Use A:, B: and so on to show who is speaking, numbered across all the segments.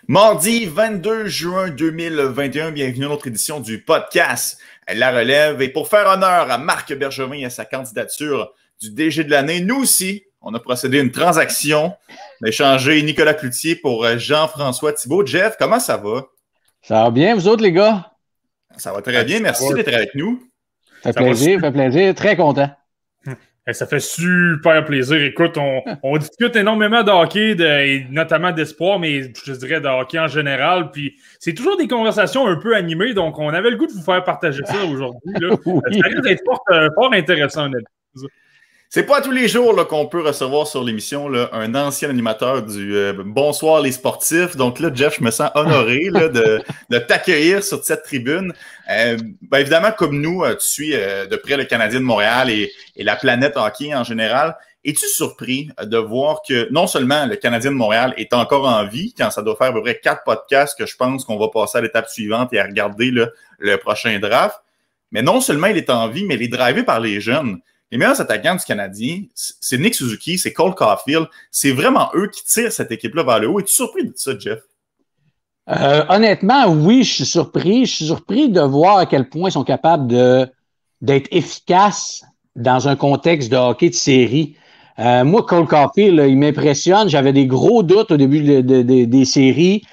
A: Mardi 22 juin 2021, bienvenue à notre édition du podcast La Relève. Et pour faire honneur à Marc Bergevin et à sa candidature du DG de l'année, nous aussi, on a procédé à une transaction. On a échangé Nicolas Cloutier pour Jean-François Thibault. Jeff, comment ça va?
B: Ça va bien, vous autres, les gars?
A: Ça va très bien, merci d'être avec nous.
B: Fait plaisir, très content.
C: Ça fait super plaisir. Écoute, on discute énormément de hockey, et notamment d'espoir, mais je dirais de hockey en général. Puis c'est toujours des conversations un peu animées, donc on avait le goût de vous faire partager ça aujourd'hui. Oui. Ça risque d'être fort intéressant, honnêtement.
A: C'est pas tous les jours là, qu'on peut recevoir sur l'émission là, un ancien animateur du Bonsoir les sportifs. Donc là, Jeff, je me sens honoré là, de t'accueillir sur cette tribune. Évidemment, comme nous, tu suis de près le Canadien de Montréal et la planète hockey en général. Es-tu surpris de voir que non seulement le Canadien de Montréal est encore en vie, quand ça doit faire à peu près 4 podcasts que je pense qu'on va passer à l'étape suivante et à regarder là, le prochain draft, mais non seulement il est en vie, mais il est drivé par les jeunes. Les meilleurs attaquants du Canadien, c'est Nick Suzuki, c'est Cole Caulfield. C'est vraiment eux qui tirent cette équipe-là vers le haut. Es-tu surpris de ça, Jeff?
B: Honnêtement, oui, je suis surpris. Je suis surpris de voir à quel point ils sont capables d'être efficaces dans un contexte de hockey de série. Moi, Cole Caulfield, là, il m'impressionne. J'avais des gros doutes au début des séries.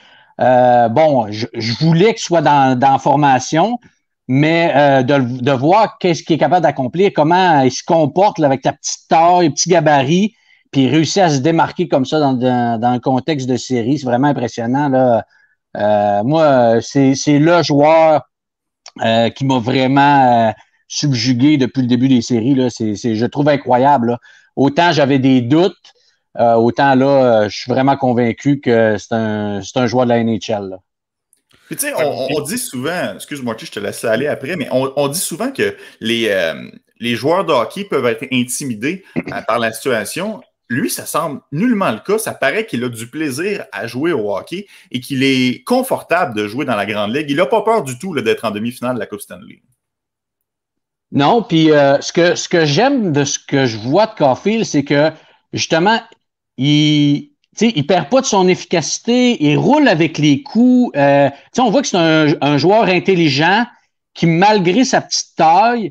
B: Je voulais qu'il soit dans la formation. Mais de voir qu'est-ce qu'il est capable d'accomplir, comment il se comporte là, avec ta petite taille, petit gabarit, puis il réussit à se démarquer comme ça dans le contexte de série, c'est vraiment impressionnant. Là. Moi, c'est le joueur qui m'a vraiment subjugué depuis le début des séries. Là. Je trouve incroyable. Là. Autant j'avais des doutes, autant là, je suis vraiment convaincu que c'est un joueur de la NHL. Là.
A: Puis tu sais, on dit souvent, excuse-moi, je te laisse aller après, mais on dit souvent que les joueurs de hockey peuvent être intimidés par la situation. Lui, ça semble nullement le cas. Ça paraît qu'il a du plaisir à jouer au hockey et qu'il est confortable de jouer dans la Grande Ligue. Il n'a pas peur du tout là, d'être en demi-finale de la Coupe Stanley.
B: Non, puis ce que j'aime de ce que je vois de Caulfield, c'est que justement, il perd pas de son efficacité, il roule avec les coups. On voit que c'est un joueur intelligent qui, malgré sa petite taille,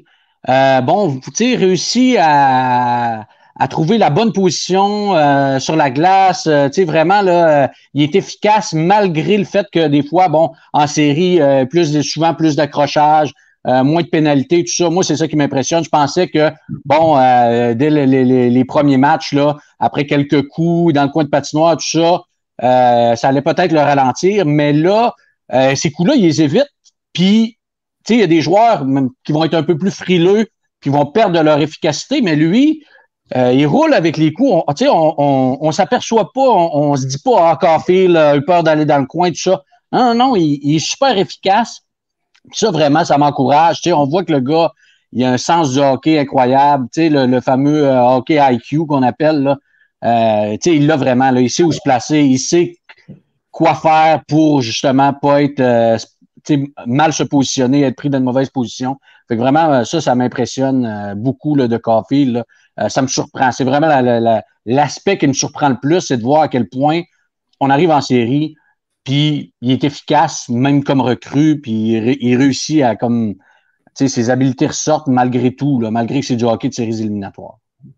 B: réussit à trouver la bonne position sur la glace. Vraiment, là, il est efficace malgré le fait que des fois, en série, souvent plus d'accrochage, moins de pénalités, tout ça. Moi, c'est ça qui m'impressionne. Je pensais que, dès les premiers matchs, là, après quelques coups dans le coin de patinoire, tout ça, ça allait peut-être le ralentir. Mais là, ces coups-là, ils les évitent. Puis, il y a des joueurs qui vont être un peu plus frileux, qui vont perdre de leur efficacité. Mais lui, il roule avec les coups. On s'aperçoit pas, on se dit pas, Caulfield a eu peur d'aller dans le coin, tout ça. Non, il est super efficace. Ça, vraiment, ça m'encourage. On voit que le gars, il a un sens du hockey incroyable. Le fameux hockey IQ qu'on appelle. Là. Il l'a vraiment. Là, il sait où se placer. Il sait quoi faire pour, justement, pas être mal se positionner, être pris dans une mauvaise position. Fait que vraiment, ça m'impressionne beaucoup là, de Caulfield. Ça me surprend. C'est vraiment l'aspect qui me surprend le plus, c'est de voir à quel point on arrive en série. Puis il est efficace, même comme recrue, puis il réussit à ses habiletés ressortent malgré tout, là, malgré que c'est du hockey de séries éliminatoires.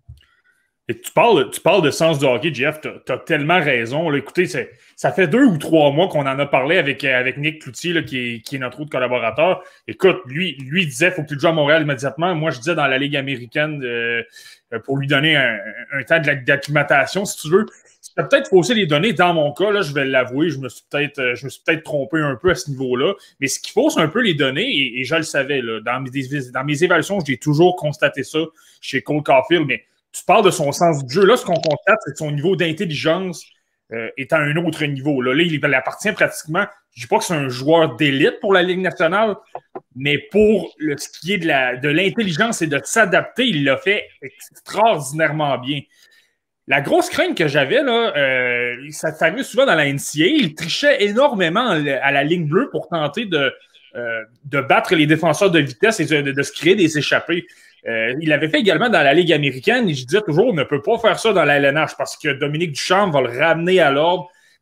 C: Et tu parles de sens du hockey, Jeff, t'as tellement raison. Là, écoutez, ça fait 2 ou 3 mois qu'on en a parlé avec Nick Cloutier, là, qui est notre autre collaborateur. Écoute, lui disait faut que tu joues à Montréal immédiatement. Moi, je disais dans la Ligue américaine pour lui donner un temps d'acclimatation, si tu veux. Ça peut-être fausser les données. Dans mon cas, là, je vais l'avouer, je me suis peut-être trompé un peu à ce niveau-là. Mais ce qui fausse un peu les données, et je le savais, là, dans mes évaluations, j'ai toujours constaté ça chez Cole Caulfield, mais tu parles de son sens du jeu. Là, ce qu'on constate, c'est que son niveau d'intelligence est à un autre niveau. Là, il appartient pratiquement, je ne dis pas que c'est un joueur d'élite pour la Ligue nationale, mais pour ce qui est de l'intelligence et de s'adapter, il l'a fait extraordinairement bien. La grosse crainte que j'avais, là, ça arrive souvent dans la NCAA, il trichait énormément à la ligne bleue pour tenter de battre les défenseurs de vitesse et de se créer des échappées. Il l'avait fait également dans la Ligue américaine et je disais toujours, on ne peut pas faire ça dans la LNH parce que Dominique Ducharme va le ramener à l'ordre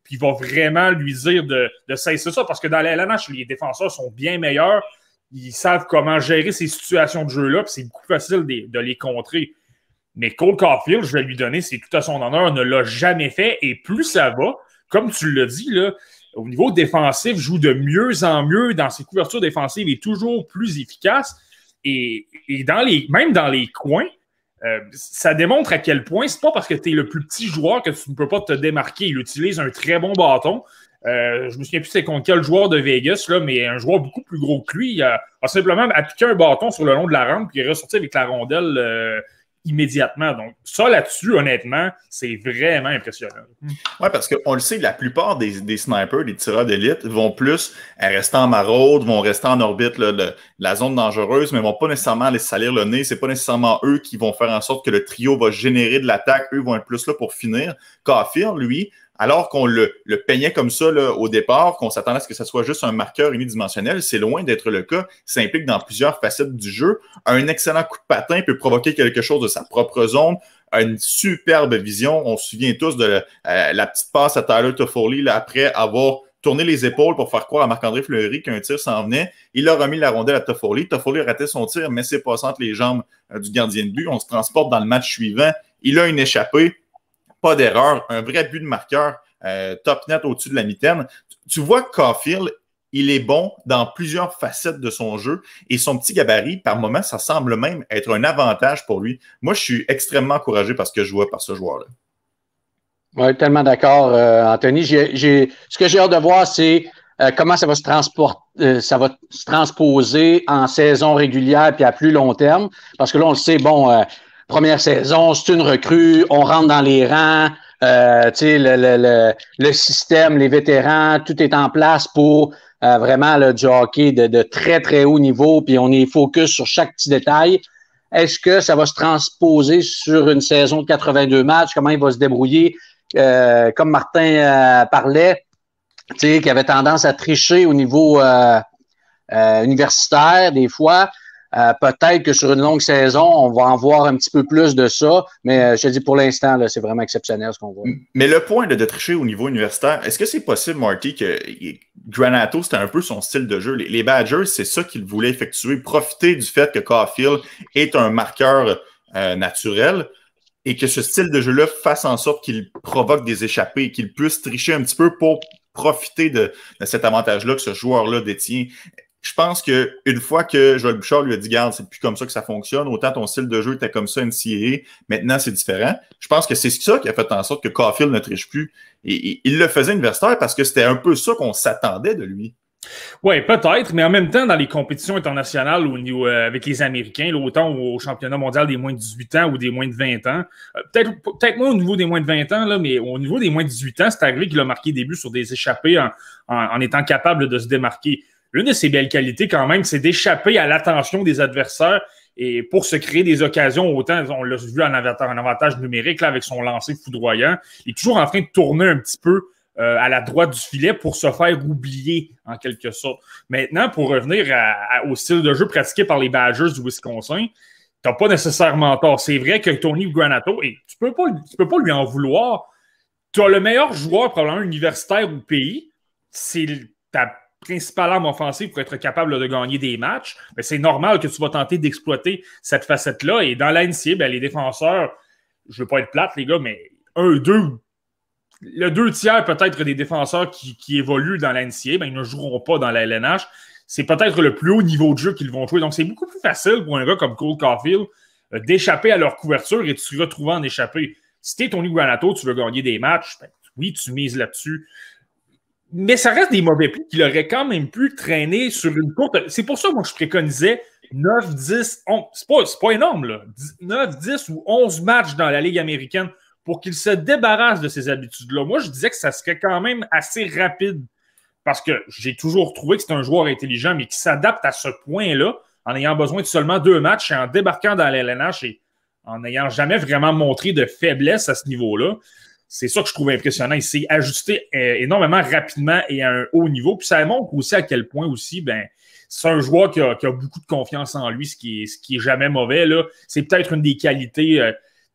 C: puis il va vraiment lui dire de cesser ça, parce que dans la LNH, les défenseurs sont bien meilleurs, ils savent comment gérer ces situations de jeu-là, puis c'est beaucoup plus facile de les contrer. Mais Cole Caulfield, je vais lui donner, c'est tout à son honneur, ne l'a jamais fait, et plus ça va, comme tu l'as dit, là, au niveau défensif, joue de mieux en mieux dans ses couvertures défensives, est toujours plus efficace, et même dans les coins, ça démontre à quel point c'est pas parce que tu es le plus petit joueur que tu ne peux pas te démarquer. Il utilise un très bon bâton. Je me souviens plus c'est contre quel joueur de Vegas, là, mais un joueur beaucoup plus gros que lui. Il a simplement appliqué un bâton sur le long de la rampe puis il est ressorti avec la rondelle immédiatement. Donc, ça là-dessus, honnêtement, c'est vraiment impressionnant.
A: Oui, parce qu'on le sait, la plupart des snipers, des tireurs d'élite, vont plus rester en maraude, vont rester en orbite de la zone dangereuse, mais vont pas nécessairement aller salir le nez. C'est pas nécessairement eux qui vont faire en sorte que le trio va générer de l'attaque. Eux vont être plus là pour finir. Caulfield, lui, alors qu'on le peignait comme ça là, au départ, qu'on s'attendait à ce que ce soit juste un marqueur unidimensionnel, c'est loin d'être le cas. Il s'implique dans plusieurs facettes du jeu. Un excellent coup de patin peut provoquer quelque chose de sa propre zone. Une superbe vision. On se souvient tous de la petite passe à Tyler Toffoli là, après avoir tourné les épaules pour faire croire à Marc-André Fleury qu'un tir s'en venait. Il a remis la rondelle à Toffoli. Toffoli a raté son tir, mais c'est passé entre les jambes du gardien de but. On se transporte dans le match suivant. Il a une échappée. Pas d'erreur, un vrai but de marqueur, top net au-dessus de la mitaine. Tu vois que Caulfield, il est bon dans plusieurs facettes de son jeu et son petit gabarit, par moments, ça semble même être un avantage pour lui. Moi, je suis extrêmement encouragé par ce que je vois par ce joueur-là.
B: Oui, tellement d'accord, Anthony. Ce que j'ai hâte de voir, c'est comment ça va se transposer en saison régulière puis à plus long terme. Parce que là, on le sait, première saison, c'est une recrue, on rentre dans les rangs, le système, les vétérans, tout est en place pour vraiment du hockey de très, très haut niveau, puis on est focus sur chaque petit détail. Est-ce que ça va se transposer sur une saison de 82 matchs? Comment il va se débrouiller? Comme Martin parlait, qui avait tendance à tricher au niveau universitaire des fois. Peut-être que sur une longue saison, on va en voir un petit peu plus de ça, mais je te dis pour l'instant, là, c'est vraiment exceptionnel ce qu'on voit.
A: Mais le point de tricher au niveau universitaire, est-ce que c'est possible, Marty, que Granato, c'était un peu son style de jeu? Les Badgers, c'est ça qu'ils voulaient effectuer, profiter du fait que Caulfield est un marqueur naturel et que ce style de jeu-là fasse en sorte qu'il provoque des échappées, qu'il puisse tricher un petit peu pour profiter de cet avantage-là que ce joueur-là détient. Je pense qu'une fois que Joël Bouchard lui a dit « Garde, c'est plus comme ça que ça fonctionne, autant ton style de jeu était comme ça NCAA, maintenant c'est différent », je pense que c'est ça qui a fait en sorte que Caulfield ne triche plus. Et il le faisait universitaire parce que c'était un peu ça qu'on s'attendait de lui.
C: Oui, peut-être, mais en même temps, dans les compétitions internationales au niveau, avec les Américains, là, autant au championnat mondial des moins de 18 ans ou des moins de 20 ans, peut-être moins au niveau des moins de 20 ans, là, mais au niveau des moins de 18 ans, c'est arrivé qu'il a marqué des buts sur des échappées en étant capable de se démarquer. L'une de ses belles qualités, quand même, c'est d'échapper à l'attention des adversaires et pour se créer des occasions, autant, on l'a vu en avantage numérique là, avec son lancer foudroyant. Il est toujours en train de tourner un petit peu à la droite du filet pour se faire oublier, en quelque sorte. Maintenant, pour revenir au style de jeu pratiqué par les Badgers du Wisconsin, tu n'as pas nécessairement tort. C'est vrai que Tony Granato, et tu peux pas lui en vouloir. Tu as le meilleur joueur, probablement universitaire au pays. C'est ta principale arme offensive pour être capable de gagner des matchs. Mais c'est normal que tu vas tenter d'exploiter cette facette-là. Et dans la NCAA, les défenseurs, je ne veux pas être plate, les gars, mais le 2 tiers peut-être des défenseurs qui évoluent dans la NCAA, ils ne joueront pas dans la LNH. C'est peut-être le plus haut niveau de jeu qu'ils vont jouer. Donc, c'est beaucoup plus facile pour un gars comme Cole Caulfield d'échapper à leur couverture et de se retrouver en échappée. Si tu es Tony Granato, tu veux gagner des matchs, oui, tu mises là-dessus. Mais ça reste des mauvais plis qu'il aurait quand même pu traîner sur une courte... C'est pour ça, moi, que je préconisais 9, 10, 11... C'est pas énorme, là. 9, 10 ou 11 matchs dans la Ligue américaine pour qu'il se débarrasse de ces habitudes-là. Moi, je disais que ça serait quand même assez rapide parce que j'ai toujours trouvé que c'est un joueur intelligent, mais qui s'adapte à ce point-là en ayant besoin de seulement 2 matchs et en débarquant dans la LNH et en n'ayant jamais vraiment montré de faiblesse à ce niveau-là. C'est ça que je trouve impressionnant. Il s'est ajusté énormément rapidement et à un haut niveau. Puis ça montre aussi à quel point aussi, c'est un joueur qui a beaucoup de confiance en lui, ce qui est jamais mauvais, là. C'est peut-être une des qualités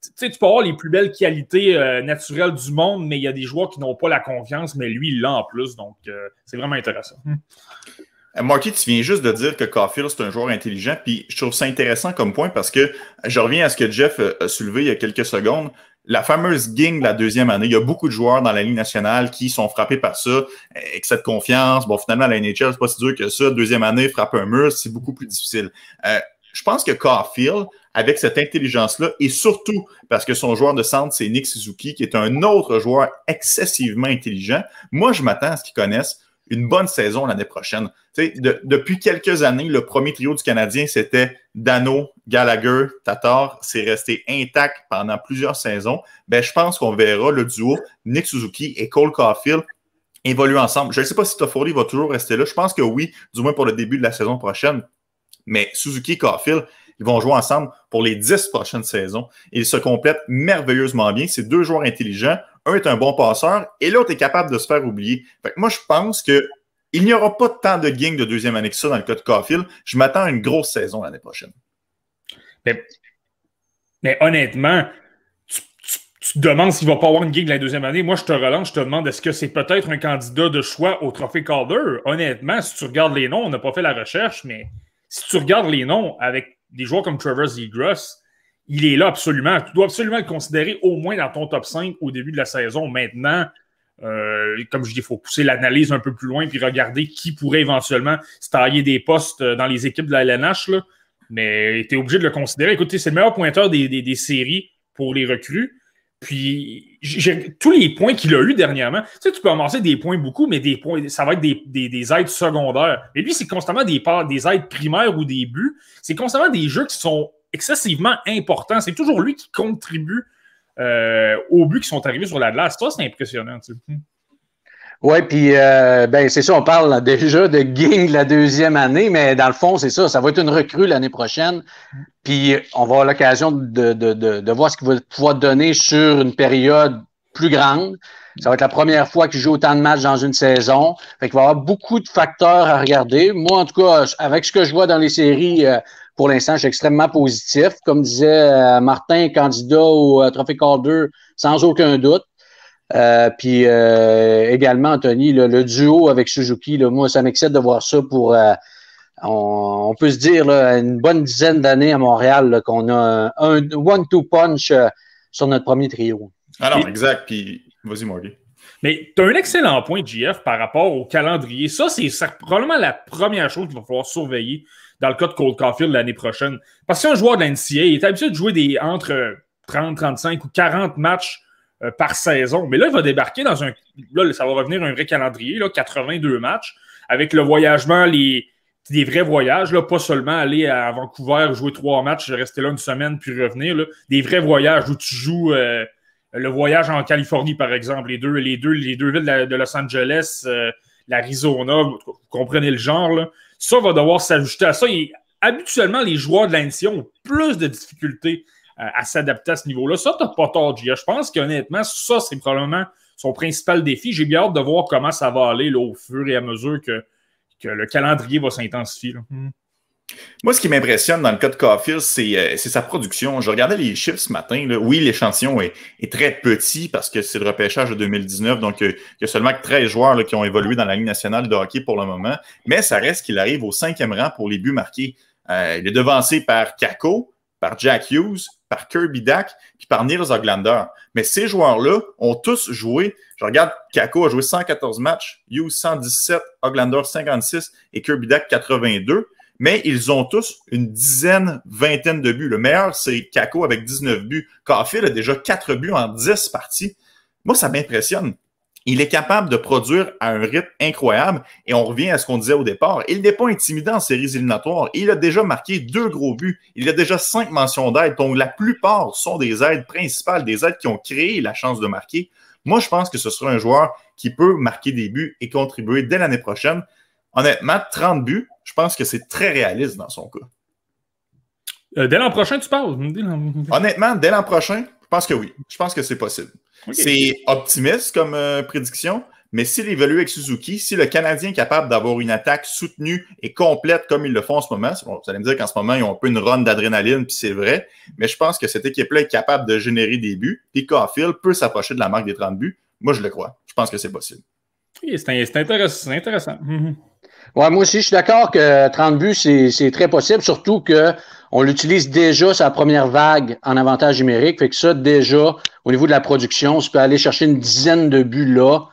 C: sais, tu peux avoir les plus belles qualités naturelles du monde, mais il y a des joueurs qui n'ont pas la confiance, mais lui, il l'a en plus. Donc, c'est vraiment intéressant.
A: Marty, tu viens juste de dire que Caulfield, c'est un joueur intelligent, puis je trouve ça intéressant comme point parce que je reviens à ce que Jeff a soulevé il y a quelques secondes. La fameuse gang de la deuxième année, il y a beaucoup de joueurs dans la Ligue nationale qui sont frappés par ça, excès de confiance. Bon, finalement, la NHL, c'est pas si dur que ça. Deuxième année, frapper un mur, c'est beaucoup plus difficile. Je pense que Caulfield, avec cette intelligence-là, et surtout parce que son joueur de centre, c'est Nick Suzuki, qui est un autre joueur excessivement intelligent, moi, je m'attends à ce qu'ils connaissent une bonne saison l'année prochaine. Depuis quelques années, le premier trio du Canadien, c'était Dano, Gallagher, Tatar. C'est resté intact pendant plusieurs saisons. Ben, je pense qu'on verra le duo Nick Suzuki et Cole Caulfield évoluer ensemble. Je ne sais pas si Toffoli va toujours rester là. Je pense que oui, du moins pour le début de la saison prochaine. Mais Suzuki et Caulfield, ils vont jouer ensemble pour les 10 prochaines saisons. Ils se complètent merveilleusement bien. C'est deux joueurs intelligents. Un est un bon passeur et l'autre est capable de se faire oublier. Fait que moi, je pense qu'il n'y aura pas tant de gangs de deuxième année que ça dans le cas de Caulfield. Je m'attends à une grosse saison l'année prochaine.
C: Mais honnêtement, tu te demandes s'il ne va pas avoir une gang la deuxième année. Moi, je te relance, je te demande est-ce que c'est peut-être un candidat de choix au Trophée Calder? Honnêtement, si tu regardes les noms, on n'a pas fait la recherche, mais si tu regardes les noms avec des joueurs comme Trevor Zegras, il est là absolument. Tu dois absolument le considérer au moins dans ton top 5 au début de la saison. Maintenant, comme je dis, il faut pousser l'analyse un peu plus loin puis regarder qui pourrait éventuellement se tailler des postes dans les équipes de la LNH. Là. Mais tu es obligé de le considérer. Écoutez, c'est le meilleur pointeur des séries pour les recrues. Puis, tous les points qu'il a eu dernièrement, tu sais, tu peux amasser des points beaucoup, mais des points, ça va être des aides secondaires. Mais lui, c'est constamment des aides primaires ou des buts. C'est constamment des jeux qui sont excessivement importants. C'est toujours lui qui contribue aux buts qui sont arrivés sur la glace. Ça, c'est impressionnant. Tu sais.
B: Oui, puis c'est ça, on parle déjà de gang la deuxième année, mais dans le fond, c'est ça va être une recrue l'année prochaine. Puis on va avoir l'occasion de voir ce qu'il va pouvoir donner sur une période plus grande. Ça va être la première fois qu'il joue autant de matchs dans une saison. Fait qu'il va y avoir beaucoup de facteurs à regarder. Moi, en tout cas, avec ce que je vois dans les séries, pour l'instant, je suis extrêmement positif. Comme disait Martin, candidat au Trophée Calder, sans aucun doute. Puis également, Anthony, le duo avec Suzuki, là, moi, ça m'excite de voir ça pour, on peut se dire, là, une bonne dizaine d'années à Montréal, là, qu'on a un one-two punch sur notre premier trio.
A: Ah non, exact. Puis, vas-y, Morgan.
C: Mais tu as un excellent point, JF, par rapport au calendrier. Ça, c'est probablement la première chose qu'il va falloir surveiller dans le cas de Cole Caulfield l'année prochaine. Parce que c'est un joueur de la NCAA, il est habitué de jouer entre 30, 35 ou 40 matchs par saison. Mais là, il va débarquer dans un... Là, ça va revenir un vrai calendrier, là, 82 matchs, avec le voyagement, des vrais voyages, là, pas seulement aller à Vancouver, jouer 3 matchs, rester là une semaine, puis revenir. Là. Des vrais voyages où tu joues le voyage en Californie, par exemple, les deux villes de Los Angeles, l'Arizona, vous comprenez le genre. Là. Ça va devoir s'ajuster à ça. Et habituellement, les joueurs de la NCAA ont plus de difficultés à s'adapter à ce niveau-là. Ça, t'as pas tort, Gia. Je pense qu'honnêtement, ça, c'est probablement son principal défi. J'ai bien hâte de voir comment ça va aller là, au fur et à mesure que le calendrier va s'intensifier.
A: Moi, ce qui m'impressionne dans le cas de Caulfield, c'est sa production. Je regardais les chiffres ce matin. Là. Oui, l'échantillon est très petit parce que c'est le repêchage de 2019. Donc, il y a seulement 13 joueurs là, qui ont évolué dans la Ligue nationale de hockey pour le moment. Mais ça reste qu'il arrive au 5e rang pour les buts marqués. Il est devancé par Kakko, par Jack Hughes, par Kirby Dach, puis par Nils Hoglander. Mais ces joueurs-là ont tous joué. Je regarde, Kakko a joué 114 matchs, Hughes 117, Hoglander 56 et Kirby Dach 82. Mais ils ont tous une vingtaine de buts. Le meilleur, c'est Kakko avec 19 buts. Caulfield a déjà 4 buts en 10 parties. Moi, ça m'impressionne. Il est capable de produire à un rythme incroyable et on revient à ce qu'on disait au départ. Il n'est pas intimidant en séries éliminatoires. Il a déjà marqué 2 gros buts. Il a déjà 5 mentions d'aide. Donc, la plupart sont des aides principales, des aides qui ont créé la chance de marquer. Moi, je pense que ce sera un joueur qui peut marquer des buts et contribuer dès l'année prochaine. Honnêtement, 30 buts, je pense que c'est très réaliste dans son cas.
C: Dès l'an prochain, tu parles?
A: Honnêtement, dès l'an prochain, je pense que oui. Je pense que c'est possible. Okay. C'est optimiste comme prédiction, mais s'il évolue avec Suzuki, si le Canadien est capable d'avoir une attaque soutenue et complète comme ils le font en ce moment, bon, vous allez me dire qu'en ce moment, ils ont un peu une run d'adrénaline, puis c'est vrai, mais je pense que cette équipe-là est capable de générer des buts, et Caulfield peut s'approcher de la marque des 30 buts. Moi, je le crois. Je pense que c'est possible.
C: Oui, c'est intéressant.
B: Ouais, moi aussi, je suis d'accord que 30 buts, c'est très possible, surtout qu'on l'utilise déjà sa première vague en avantage numérique. Fait que ça, déjà, au niveau de la production, tu peux aller chercher une dizaine de buts là.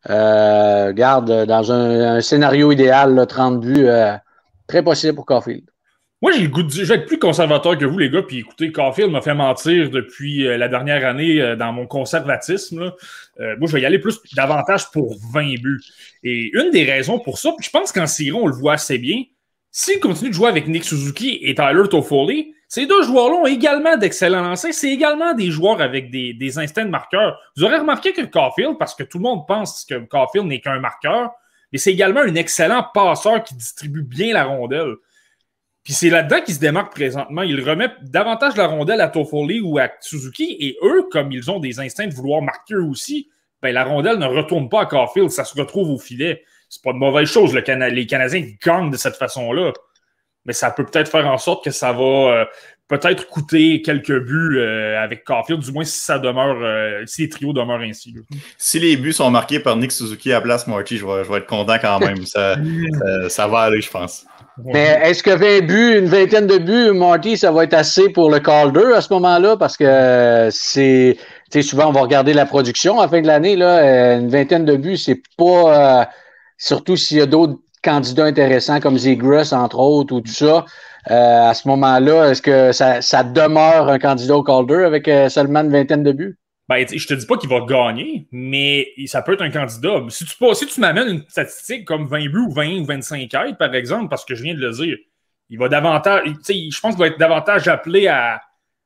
B: Regarde, dans un scénario idéal, là, 30 buts, très possible pour Caulfield.
C: Moi, j'ai le goût je vais être plus conservateur que vous, les gars. Puis écoutez, Caulfield m'a fait mentir depuis la dernière année dans mon conservatisme. Là. Moi, je vais y aller plus davantage pour 20 buts. Et une des raisons pour ça, je pense qu'en série, on le voit assez bien. S'il continue de jouer avec Nick Suzuki et Tyler Toffoli, ces deux joueurs-là ont également d'excellents lancers. C'est également des joueurs avec des instincts de marqueur. Vous aurez remarqué que Caulfield, parce que tout le monde pense que Caulfield n'est qu'un marqueur, mais c'est également un excellent passeur qui distribue bien la rondelle. Puis c'est là-dedans qu'il se démarque présentement. Il remet davantage la rondelle à Toffoli ou à Suzuki, et eux, comme ils ont des instincts de vouloir marquer eux aussi, ben la rondelle ne retourne pas à Caulfield, ça se retrouve au filet. C'est pas de mauvaise chose, les Canadiens gagnent de cette façon-là. Mais ça peut peut-être faire en sorte que ça va peut-être coûter quelques buts avec Caulfield, du moins si ça demeure, si les trios demeurent ainsi. Là.
A: Si les buts sont marqués par Nick Suzuki à la place Marty, je vais être content quand même. Ça va aller, je pense.
B: Mais est-ce que 20 buts, une vingtaine de buts, Marty, ça va être assez pour le Calder à ce moment-là? Parce que c'est, tu sais, souvent on va regarder la production à la fin de l'année, là, une vingtaine de buts, c'est pas, surtout s'il y a d'autres candidats intéressants comme Zegras, entre autres, ou tout ça. À ce moment-là, est-ce que ça demeure un candidat au Calder avec seulement une vingtaine de buts?
C: Ben, je te dis pas qu'il va gagner, mais ça peut être un candidat. Si tu m'amènes une statistique comme 20 buts ou 20 ou 25 aides, par exemple, parce que je viens de le dire, il va davantage, je pense qu'il va être davantage appelé à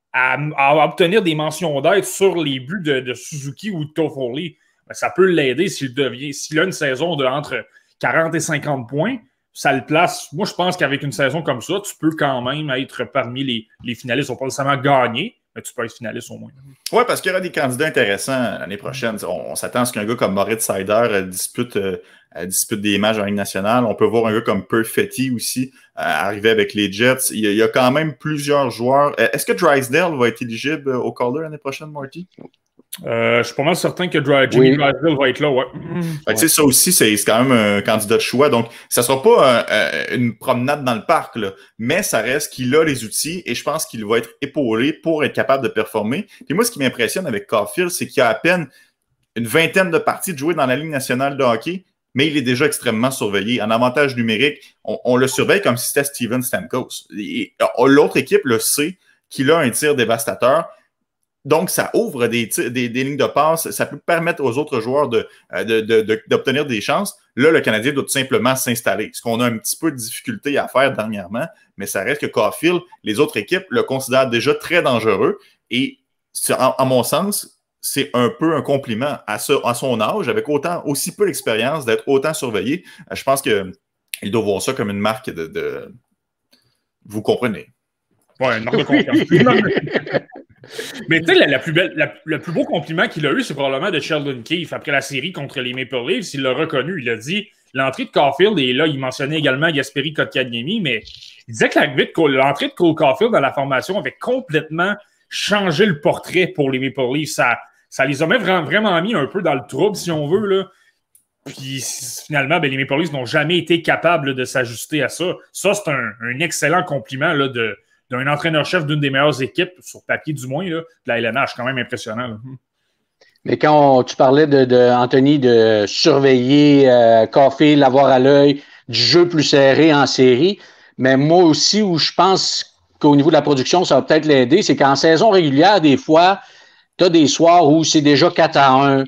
C: obtenir des mentions d'aide sur les buts de Suzuki ou de Toffoli. Ben, ça peut l'aider s'il a une saison de entre 40 et 50 points. Ça le place. Moi, je pense qu'avec une saison comme ça, tu peux quand même être parmi les finalistes. On peut pas nécessairement gagner, mais tu peux être finaliste au moins.
A: Oui, parce qu'il y aura des candidats intéressants l'année prochaine. On s'attend à ce qu'un gars comme Moritz Seider dispute des matchs en Ligue nationale. On peut voir un gars comme Perfetti aussi arriver avec les Jets. Il y a quand même plusieurs joueurs. Est-ce que Drysdale va être éligible au Calder l'année prochaine, Marty?
C: Je suis pas mal certain que Jimmy Drysdale va être là, ouais.
A: Ça aussi, c'est quand même un candidat de choix. Donc, ça sera pas une promenade dans le parc, là, mais ça reste qu'il a les outils et je pense qu'il va être épaulé pour être capable de performer. Et moi, ce qui m'impressionne avec Caulfield, c'est qu'il y a à peine une vingtaine de parties de jouer dans la Ligue nationale de hockey, mais il est déjà extrêmement surveillé. En avantage numérique, on le surveille comme si c'était Steven Stamkos. L'autre équipe le sait qu'il a un tir dévastateur. Donc, ça ouvre des lignes de passe. Ça peut permettre aux autres joueurs d'obtenir des chances. Là, le Canadien doit tout simplement s'installer. Ce qu'on a un petit peu de difficulté à faire dernièrement, mais ça reste que Caulfield, les autres équipes le considèrent déjà très dangereux. Et à mon sens, c'est un peu un compliment à son âge, avec aussi peu d'expérience, d'être autant surveillé. Je pense qu'il doit voir ça comme une marque de... Vous comprenez.
C: Ouais, une marque de confiance. Mais tu sais, le plus beau compliment qu'il a eu, c'est probablement de Sheldon Keefe après la série contre les Maple Leafs. Il l'a reconnu. Il a dit l'entrée de Caulfield, et là, il mentionnait également Jesperi Kotkaniemi, mais il disait que l'entrée de Cole Caulfield dans la formation avait complètement changé le portrait pour les Maple Leafs. Ça les a vraiment mis un peu dans le trouble, si on veut, là. Puis finalement, les Maple Leafs n'ont jamais été capables de s'ajuster à ça. Ça, c'est un excellent compliment là, d'un entraîneur-chef d'une des meilleures équipes, sur papier du moins, là, de la LNH, quand même impressionnant. Là.
B: Mais quand tu parlais Anthony, de surveiller Caulfield, l'avoir à l'œil, du jeu plus serré en série, mais moi aussi, où je pense qu'au niveau de la production, ça va peut-être l'aider, c'est qu'en saison régulière, des fois, tu as des soirs où c'est déjà 4-1.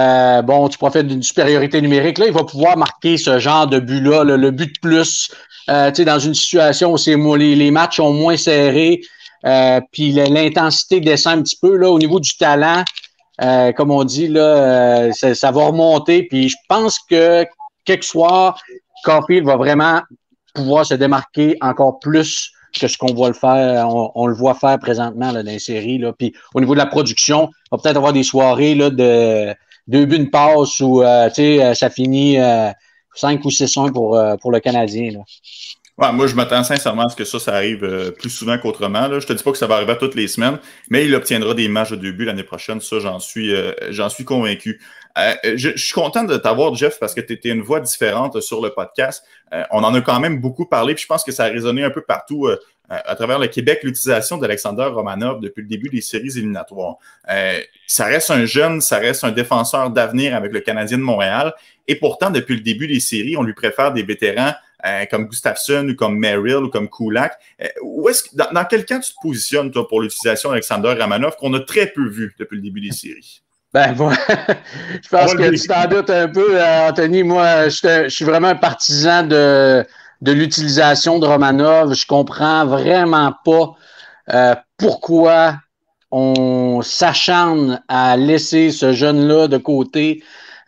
B: Tu profites d'une supériorité numérique. Là, il va pouvoir marquer ce genre de but-là, le but de plus. Dans une situation où les matchs sont moins serrés, puis l'intensité descend un petit peu là, au niveau du talent, comme on dit, là, ça va remonter. Puis je pense que quelque soir, Caulfield va vraiment pouvoir se démarquer encore plus que ce qu'on voit le faire, on le voit faire présentement là, dans les séries. Là. Puis au niveau de la production, on va peut-être avoir des soirées là, 2 buts, une passe, ou ça finit 5 ou 6-1 pour le Canadien. Là.
A: Ouais, moi, je m'attends sincèrement à ce que ça arrive plus souvent qu'autrement. Là. Je te dis pas que ça va arriver toutes les semaines, mais il obtiendra des matchs de 2 buts l'année prochaine. Ça, j'en suis convaincu. Je suis content de t'avoir, Jeff, parce que tu étais une voix différente sur le podcast. On en a quand même beaucoup parlé, puis je pense que ça a résonné un peu partout à travers le Québec, l'utilisation d'Alexander Romanov depuis le début des séries éliminatoires. Ça reste un jeune, ça reste un défenseur d'avenir avec le Canadien de Montréal, et pourtant, depuis le début des séries, on lui préfère des vétérans comme Gustafsson ou comme Merrill ou comme Kulak. Dans quel camp tu te positionnes, toi, pour l'utilisation d'Alexander Romanov, qu'on a très peu vu depuis le début des séries?
B: Ben, moi, je pense que tu t'en doutes un peu, Anthony. Moi, je suis vraiment un partisan de l'utilisation de Romanov. Je comprends vraiment pas pourquoi on s'acharne à laisser ce jeune-là de côté.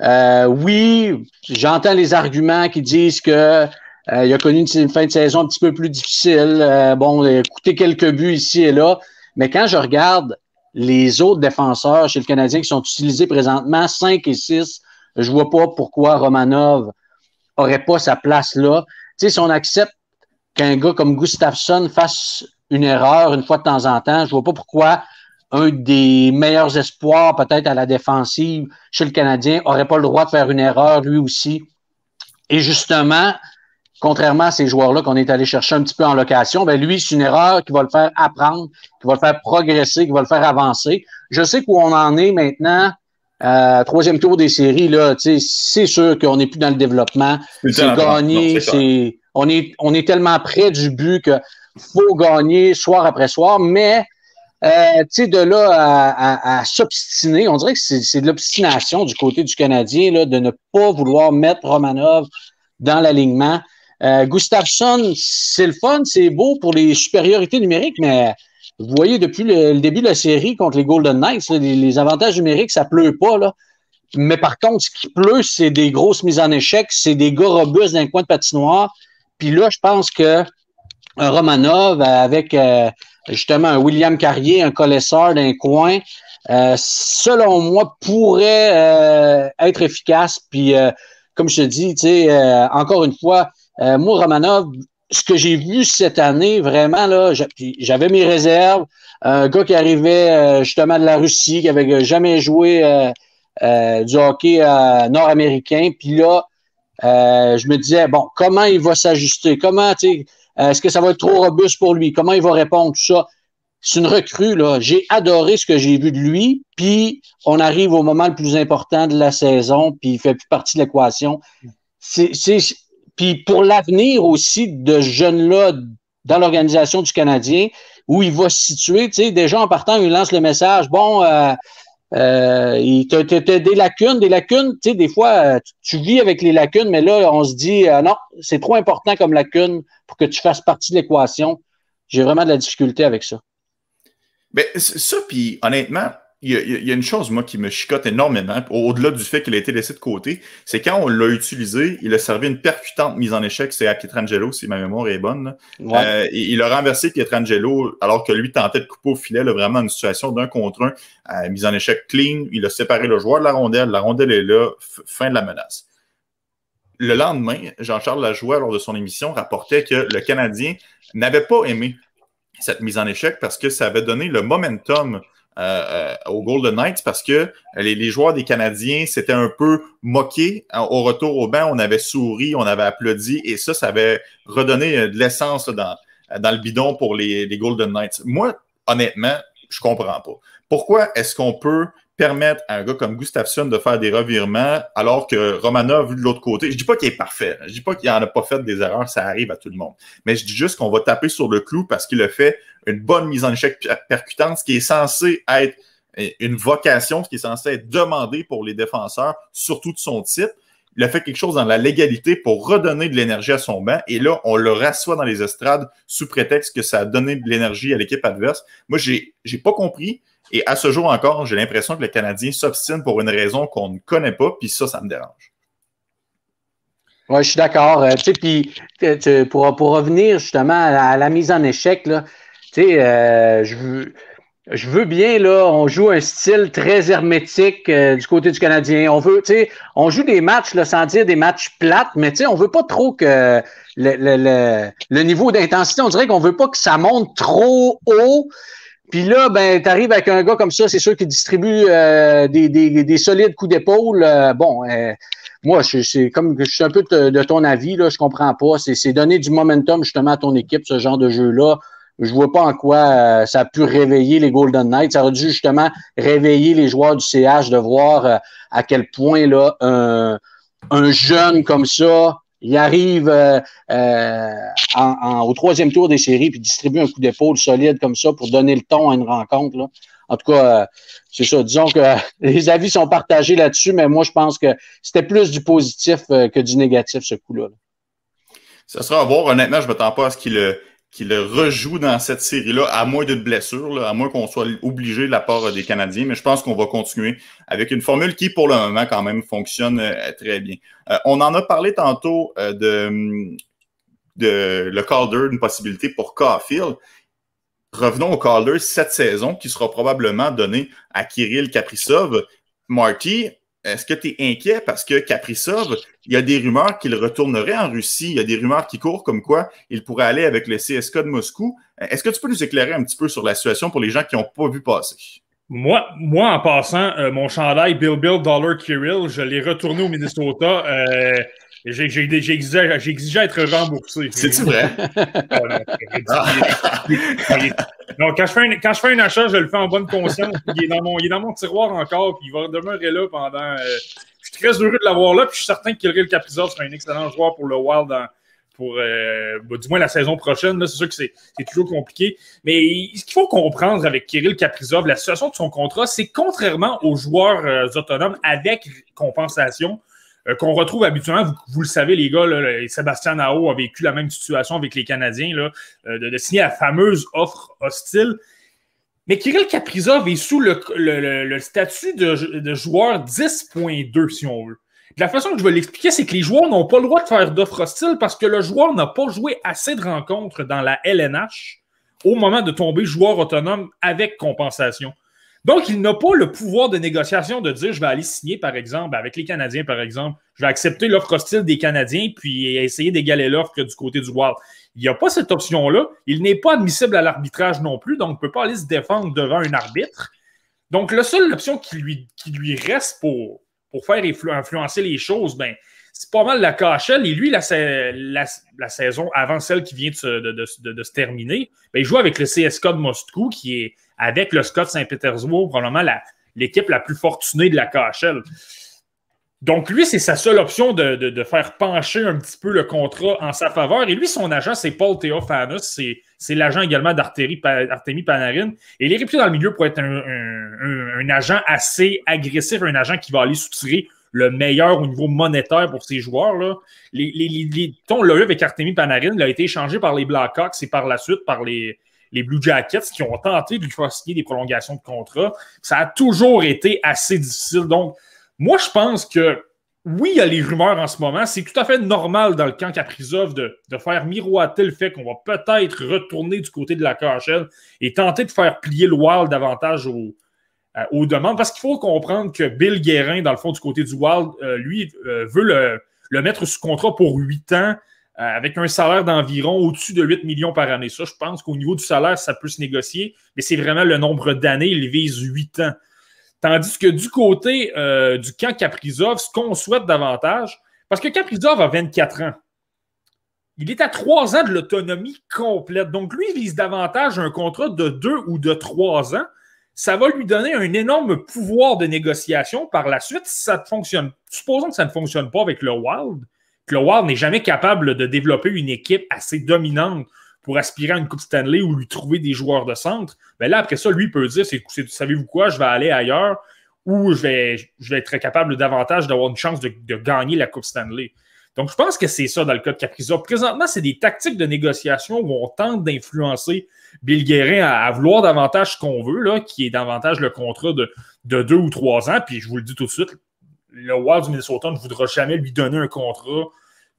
B: Oui, j'entends les arguments qui disent que il a connu une fin de saison un petit peu plus difficile. Il a coûté quelques buts ici et là. Mais quand je regarde les autres défenseurs chez le Canadien qui sont utilisés présentement, 5 et 6, je vois pas pourquoi Romanov aurait pas sa place là. Tu sais, si on accepte qu'un gars comme Gustafsson fasse une erreur une fois de temps en temps, je vois pas pourquoi un des meilleurs espoirs peut-être à la défensive chez le Canadien aurait pas le droit de faire une erreur lui aussi. Et justement, contrairement à ces joueurs-là qu'on est allé chercher un petit peu en location, ben lui, c'est une erreur qui va le faire apprendre, qui va le faire progresser, qui va le faire avancer. Je sais qu'où on en est maintenant, troisième tour des séries, là, c'est sûr qu'on n'est plus dans le développement. C'est gagné, on est tellement près du but que faut gagner soir après soir, mais de là à s'obstiner, on dirait que c'est de l'obstination du côté du Canadien là, de ne pas vouloir mettre Romanov dans l'alignement. Gustafsson, c'est le fun, c'est beau pour les supériorités numériques, mais vous voyez, depuis le début de la série contre les Golden Knights, là, les avantages numériques, ça pleut pas, là. Mais par contre, ce qui pleut, c'est des grosses mises en échec, c'est des gars robustes dans les coins de patinoire. Puis là, je pense que un Romanov avec justement un William Carrier, un Colesseur d'un coin, selon moi, pourrait être efficace. Puis, comme je te dis, encore une fois, moi, Romanov, ce que j'ai vu cette année, vraiment, là, j'avais mes réserves. Un gars qui arrivait justement de la Russie, qui avait jamais joué du hockey nord-américain. Puis là, je me disais, bon, comment il va s'ajuster? Comment, est-ce que ça va être trop robuste pour lui? Comment il va répondre? Tout ça. C'est une recrue, là. J'ai adoré ce que j'ai vu de lui. Puis, on arrive au moment le plus important de la saison, puis il fait plus partie de l'équation. Puis pour l'avenir aussi de ce jeune-là dans l'organisation du Canadien, où il va se situer, tu sais, déjà en partant, il lance le message, bon, t'as des lacunes, tu sais, des fois, tu vis avec les lacunes, mais là, on se dit, non, c'est trop important comme lacune pour que tu fasses partie de l'équation. J'ai vraiment de la difficulté avec ça.
A: Ben, ça, puis honnêtement, il y a une chose, moi, qui me chicote énormément, au-delà du fait qu'il a été laissé de côté, c'est quand on l'a utilisé, il a servi une percutante mise en échec, c'est à Pietrangelo, si ma mémoire est bonne. Ouais. Il a renversé Pietrangelo alors que lui tentait de couper au filet, là, vraiment une situation d'un contre un, mise en échec clean, il a séparé le joueur de la rondelle est là, fin de la menace. Le lendemain, Jean-Charles Lajoie, lors de son émission, rapportait que le Canadien n'avait pas aimé cette mise en échec parce que ça avait donné le momentum aux Golden Knights parce que les joueurs des Canadiens s'étaient un peu moqués au retour au banc. On avait souri, on avait applaudi et ça avait redonné de l'essence dans le bidon pour les Golden Knights. Moi, honnêtement, je comprends pas. Pourquoi est-ce qu'on peut permettre à un gars comme Gustafsson de faire des revirements alors que Romanov, vu de l'autre côté, je dis pas qu'il est parfait, je dis pas qu'il en a pas fait des erreurs, ça arrive à tout le monde, mais je dis juste qu'on va taper sur le clou parce qu'il a fait une bonne mise en échec percutante, ce qui est censé être une vocation, ce qui est censé être demandé pour les défenseurs, surtout de son type. Il a fait quelque chose dans la légalité pour redonner de l'énergie à son banc. Et là, on le rassoit dans les estrades sous prétexte que ça a donné de l'énergie à l'équipe adverse. Moi, j'ai pas compris. Et à ce jour encore, j'ai l'impression que le Canadien s'obstine pour une raison qu'on ne connaît pas. Puis ça me dérange.
B: Oui, je suis d'accord. Puis pour revenir justement à la mise en échec, là, Je veux bien, là, on joue un style très hermétique du côté du Canadien. On veut, tu sais, on joue des matchs, là, sans dire des matchs plates, mais tu sais, on veut pas trop que le niveau d'intensité, on dirait qu'on veut pas que ça monte trop haut. Puis là, ben, t'arrives avec un gars comme ça, c'est sûr qu'il distribue des solides coups d'épaule. Moi, c'est comme je suis un peu de ton avis, là, je comprends pas. C'est donner du momentum justement à ton équipe, ce genre de jeu-là. Je vois pas en quoi ça a pu réveiller les Golden Knights. Ça aurait dû justement réveiller les joueurs du CH de voir à quel point là un jeune comme ça, il arrive au troisième tour des séries puis distribue un coup d'épaule solide comme ça pour donner le ton à une rencontre. Là. En tout cas, c'est ça. Disons que les avis sont partagés là-dessus, mais moi, je pense que c'était plus du positif que du négatif, ce coup-là.
A: Ça sera à voir. Honnêtement, je ne m'attends pas à ce qu'il le rejoue dans cette série-là, à moins d'une blessure, là, à moins qu'on soit obligé de la part des Canadiens. Mais je pense qu'on va continuer avec une formule qui, pour le moment, quand même, fonctionne très bien. On en a parlé tantôt de le Calder, une possibilité pour Caulfield. Revenons au Calder cette saison, qui sera probablement donné à Kirill Kaprizov. Marty, est-ce que tu es inquiet parce que Kaprizov, il y a des rumeurs qu'il retournerait en Russie, il y a des rumeurs qui courent comme quoi il pourrait aller avec le CSKA de Moscou. Est-ce que tu peux nous éclairer un petit peu sur la situation pour les gens qui n'ont pas vu passer?
C: Moi, en passant, mon chandail Bill Dollar Kirill, je l'ai retourné au Minnesota. J'ai exigé être remboursé.
A: C'est-tu vrai?
C: Non, quand je fais un achat, je le fais en bonne conscience. Il est dans mon tiroir encore, puis il va demeurer là pendant. Je suis très heureux de l'avoir là, puis je suis certain que Kirill Kaprizov sera un excellent joueur pour le Wild du moins la saison prochaine. Là, c'est sûr que c'est toujours compliqué. Mais ce qu'il faut comprendre avec Kirill Kaprizov, la situation de son contrat, c'est contrairement aux joueurs autonomes avec compensation, qu'on retrouve habituellement, vous le savez, les gars, là, Sébastien Aho a vécu la même situation avec les Canadiens, là, de signer la fameuse offre hostile. Mais Kirill Kaprizov est sous le statut de joueur 10.2, si on veut. De la façon que je vais l'expliquer, c'est que les joueurs n'ont pas le droit de faire d'offre hostile parce que le joueur n'a pas joué assez de rencontres dans la LNH au moment de tomber joueur autonome avec compensation. Donc, il n'a pas le pouvoir de négociation de dire je vais aller signer, par exemple, avec les Canadiens, par exemple, je vais accepter l'offre hostile des Canadiens puis essayer d'égaler l'offre du côté du Wild. Il n'y a pas cette option-là. Il n'est pas admissible à l'arbitrage non plus, donc il ne peut pas aller se défendre devant un arbitre. Donc, la seule option qui lui reste pour faire influencer les choses, ben, c'est pas mal la KHL. Et lui, la saison avant celle qui vient de se terminer, ben, il joue avec le CSKA de Moscou, qui est avec le SKA de Saint-Pétersbourg, probablement l'équipe la plus fortunée de la KHL. Donc, lui, c'est sa seule option de faire pencher un petit peu le contrat en sa faveur. Et lui, son agent, c'est Paul Theophanous. C'est l'agent également d'Artemi Panarin. Et il est réputé dans le milieu pour être un agent assez agressif, un agent qui va aller soutirer le meilleur au niveau monétaire pour ses joueurs. Là. On l'a eu avec Artemi Panarin. Il a été échangé par les Blackhawks et par la suite par les Blue Jackets qui ont tenté de lui faire signer des prolongations de contrat. Ça a toujours été assez difficile. Donc, moi, je pense que, oui, il y a les rumeurs en ce moment. C'est tout à fait normal dans le camp Kaprizov de faire miroiter le fait qu'on va peut-être retourner du côté de la KHL et tenter de faire plier le Wild davantage aux demandes. Parce qu'il faut comprendre que Bill Guérin, dans le fond, du côté du Wild, lui, veut le mettre sous contrat pour 8 ans avec un salaire d'environ au-dessus de 8 millions par année. Ça, je pense qu'au niveau du salaire, ça peut se négocier, mais c'est vraiment le nombre d'années. Il vise 8 ans. Tandis que du côté du camp Kaprizov, ce qu'on souhaite davantage, parce que Kaprizov a 24 ans, il est à 3 ans de l'autonomie complète. Donc, lui, il vise davantage un contrat de 2 ou de 3 ans. Ça va lui donner un énorme pouvoir de négociation par la suite si ça fonctionne. Supposons que ça ne fonctionne pas avec le Wild, que le Wild n'est jamais capable de développer une équipe assez dominante pour aspirer à une Coupe Stanley ou lui trouver des joueurs de centre, bien là, après ça, lui, il peut dire, savez-vous quoi, je vais aller ailleurs ou je vais être capable davantage d'avoir une chance de gagner la Coupe Stanley. Donc, je pense que c'est ça dans le cas de Kaprizov. Présentement, c'est des tactiques de négociation où on tente d'influencer Bill Guérin à vouloir davantage ce qu'on veut, là, qui est davantage le contrat de 2 ou 3 ans. Puis, je vous le dis tout de suite, le Wild du Minnesota ne voudra jamais lui donner un contrat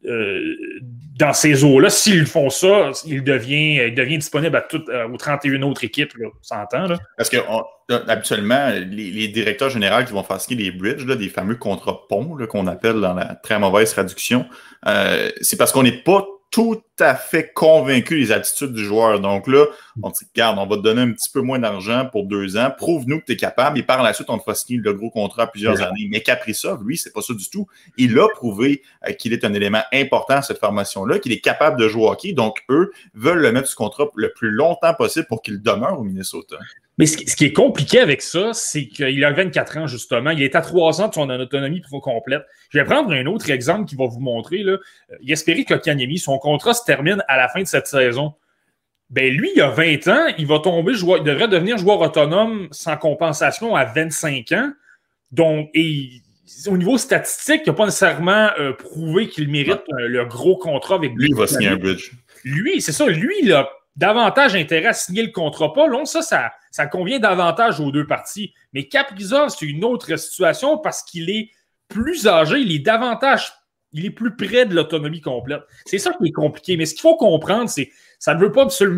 C: dans ces eaux-là. S'ils font ça, il devient disponible aux 31 autres équipes. Là, on s'entend, là.
A: Parce que habituellement, les directeurs généraux qui vont faire skier les bridges, là, des fameux contrats ponts qu'on appelle dans la très mauvaise traduction, c'est parce qu'on n'est pas tout à fait convaincu des attitudes du joueur. Donc là, on dit, regarde, on va te donner un petit peu moins d'argent pour 2 ans, prouve-nous que tu es capable, et par la suite, on te fera signer le gros contrat à plusieurs années. Mais Kaprizov, lui, c'est pas ça du tout. Il a prouvé qu'il est un élément important à cette formation-là, qu'il est capable de jouer au hockey. Donc, eux veulent le mettre sous contrat le plus longtemps possible pour qu'il demeure au Minnesota.
C: Mais ce qui est compliqué avec ça, c'est qu'il a 24 ans, justement. Il est à 3 ans de son autonomie complète. Je vais prendre un autre exemple qui va vous montrer. Là. Jesperi Kotkaniemi, son contrat se termine à la fin de cette saison. Ben lui, il a 20 ans, il va tomber il devrait devenir joueur autonome sans compensation à 25 ans. Donc, au niveau statistique, il n'a pas nécessairement prouvé qu'il mérite le gros contrat avec
A: lui. Lui, il va signer un bridge.
C: Lui, c'est ça. Lui, il a davantage intérêt à signer le contrat. Pas long, ça convient davantage aux deux parties. Mais Kaprizov, c'est une autre situation parce qu'il est plus âgé, il est plus près de l'autonomie complète. C'est ça qui est compliqué. Mais ce qu'il faut comprendre, c'est ça ne veut pas dire